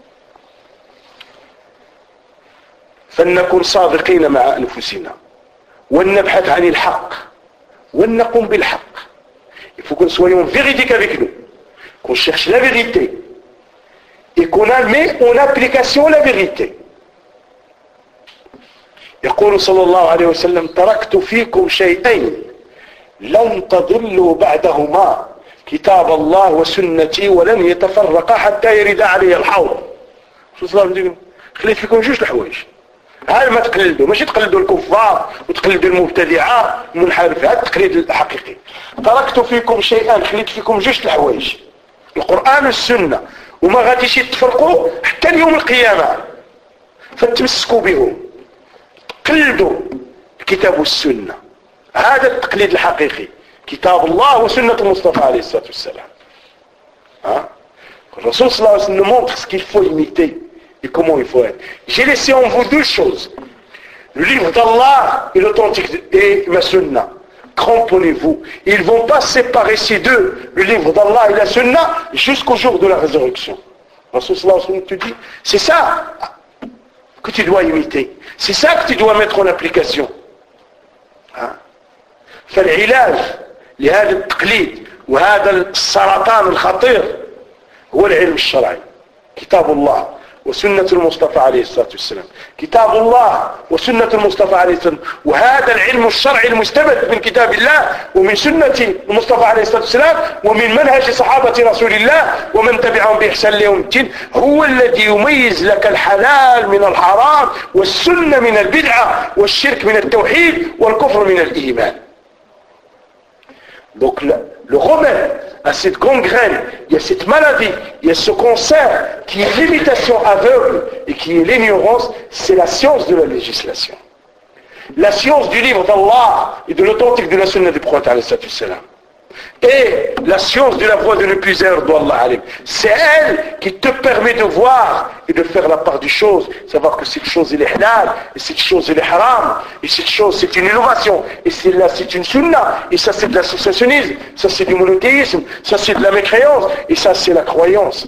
فلنكن صادقين مع أنفسنا ونبحث عن الحق ونقوم بالحق. Il faut que nous soyons véridiques avec nous, qu'on cherche la vérité et qu'on met en application la vérité. يقول صلى الله عليه وسلم تركت فيكم شيئين لن تضلوا بعدهما كتاب الله وسنتي ولن يتفرقا حتى يرد علي الحوض. شو صلى الله عليه وسلم خليت فيكم جوج الحوايج. هذا ما تقلدوا، ماشي تقلدوا الكفار وتقلدوا المبتدعة المنحرفة، هذا التقليد الحقيقي. تركت فيكم شيئا، خليت فيكم جوج الحوايج، القرآن والسنة، وما غاديش يتفرقوا حتى اليوم القيامة، فتمسكوا بهم، تقلدوا الكتاب والسنة. هذا التقليد الحقيقي، كتاب الله وسنة المصطفى عليه الصلاة والسلام. الرسول صلى الله عليه وسلم montre ce qu'il faut imiter et comment il faut être. J'ai laissé en vous deux choses, le livre d'Allah et l'authentique et ma sunna. Cramponnez-vous. Ils ne vont pas séparer ces deux, le livre d'Allah et la sunna, jusqu'au jour de la résurrection. Rasul sallallahu alayhi wa sallam te dit, c'est ça que tu dois imiter, c'est ça que tu dois mettre en application. فالعلاج لهذا التقليد وهذا السرطان الخطير هو العلم الشرعي، كتاب الله وسنة المصطفى عليه الصلاة والسلام. كتاب الله وسنة المصطفى عليه الصلاة والسلام، وهذا العلم الشرعي المستمد من كتاب الله ومن سنة المصطفى عليه الصلاة والسلام ومن منهج صحابة رسول الله ومن تبعهم بإحسان ليوم الدين، هو الذي يميز لك الحلال من الحرام والسنة من البدعة والشرك من التوحيد والكفر من الإيمان. Donc le remède à cette gangrène, il y a cette maladie, il y a ce cancer qui est l'imitation aveugle et qui est l'ignorance, c'est la science de la législation. La science du livre d'Allah et de l'authentique de la sunna du prophète alayhi salatu wassalam. Et la science de la voie de l'épuiseur d'Allah alim, c'est elle qui te permet de voir et de faire la part des choses, savoir que cette chose elle est halal, et cette chose elle est haram, et cette chose c'est une innovation, et celle-là c'est une sunna, et ça c'est de l'associationnisme, ça c'est du monothéisme, ça c'est de la mécréance, et ça c'est la croyance.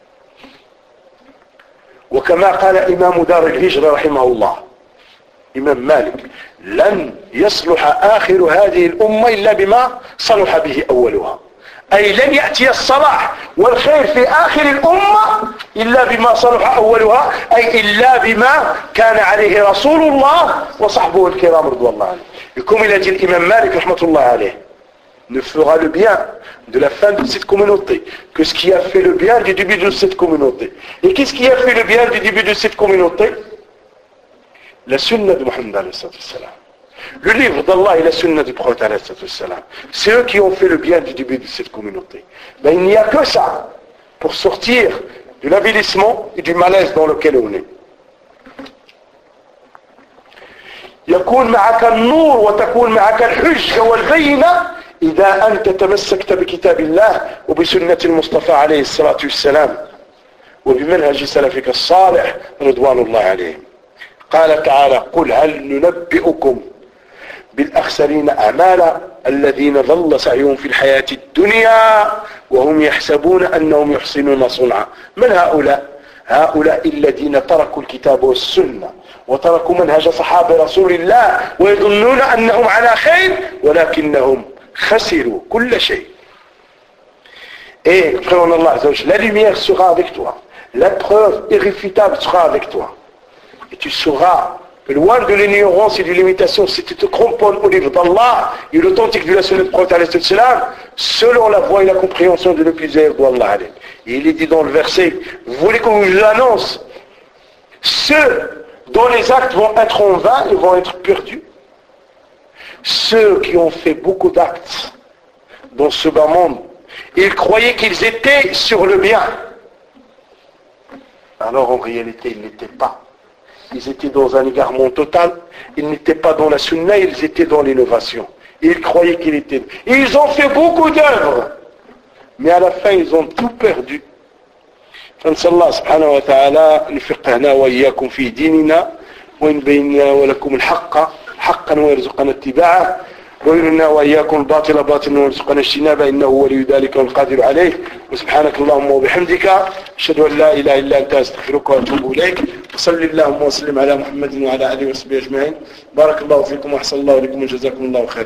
وكما قال إمام دار الهجرة رحمه الله إمام مالك لن يصلح آخر هذه الأمة إلا بما صلح به أولها أي لن يأتي الصلاح والخير في آخر الأمة إلا بما صلح أولها أي إلا بما كان عليه رسول الله وصحبه الكرام رضوان الله عليه. يكون إلى الإمام مالك رحمة الله عليه ne fera le bien de la fin de cette communauté que ce qui a fait le bien du début de cette communauté. Et qu'est-ce qui a fait le bien du début de cette communauté? La sunna de Muhammad alayhi salam. Le livre d'Allah et la sunna du prophète alayhi salam. C'est eux qui ont fait le bien du début de cette communauté. Ben, il n'y a que ça pour sortir de l'avilissement et du malaise dans lequel on est. يكون معك النور وتكون معك الحجة والبينة إذا أنت تمسكت بكتاب الله وبسنة المصطفى عليه الصلاة والسلام وبمنهج سلفك الصالح رضوان الله عليهم. قال تعالى قل هل ننبئكم بالأخسرين أعمالا الذين ضل سعيهم في الحياة الدنيا وهم يحسبون أنهم يحسنون صنعا. من هؤلاء؟ هؤلاء الذين تركوا الكتاب والسنة وتركوا منهج صحابة رسول الله ويظنون أنهم على خير ولكنهم خسروا كل شيء. Et frère en Allah, la lumière sera avec toi, la preuve irréfutable sera avec toi, et tu sauras que loin de l'ignorance et de l'imitation, si tu te cramponnes au livre d'Allah et l'authentique de la sunna du prophète alayhi salam, selon la voie et la compréhension de l'épuiseur d'Allah. Et il est dit dans le verset, vous voulez qu'on vous annonce ceux dont les actes vont être en vain et vont être perdus? Ceux qui ont fait beaucoup d'actes dans ce bas monde, ils croyaient qu'ils étaient sur le bien. Alors en réalité, ils n'étaient pas. Ils étaient dans un égarement total. Ils n'étaient pas dans la sunna, ils étaient dans l'innovation. Ils croyaient qu'ils étaient. Ils ont fait beaucoup d'œuvres. Mais à la fin, ils ont tout perdu. فنسأل الله سبحانه وتعالى أن يفقهنا وإياكم في ديننا وإن بيننا ولكم الحق حقا ويرزقنا اتباعه ويرنا وإياكم الباطل باطلا ويرزقنا اجتنابه إنه ولي ذلك والقادر عليه. وسبحانك اللهم وبحمدك أشهد أن لا إله إلا أنت أستغفرك وأتوب إليك. وصل اللهم وسلم على محمد وعلى آله وصحبه أجمعين. بارك الله فيكم وأحسن الله إليكم وجزاكم الله خيرا.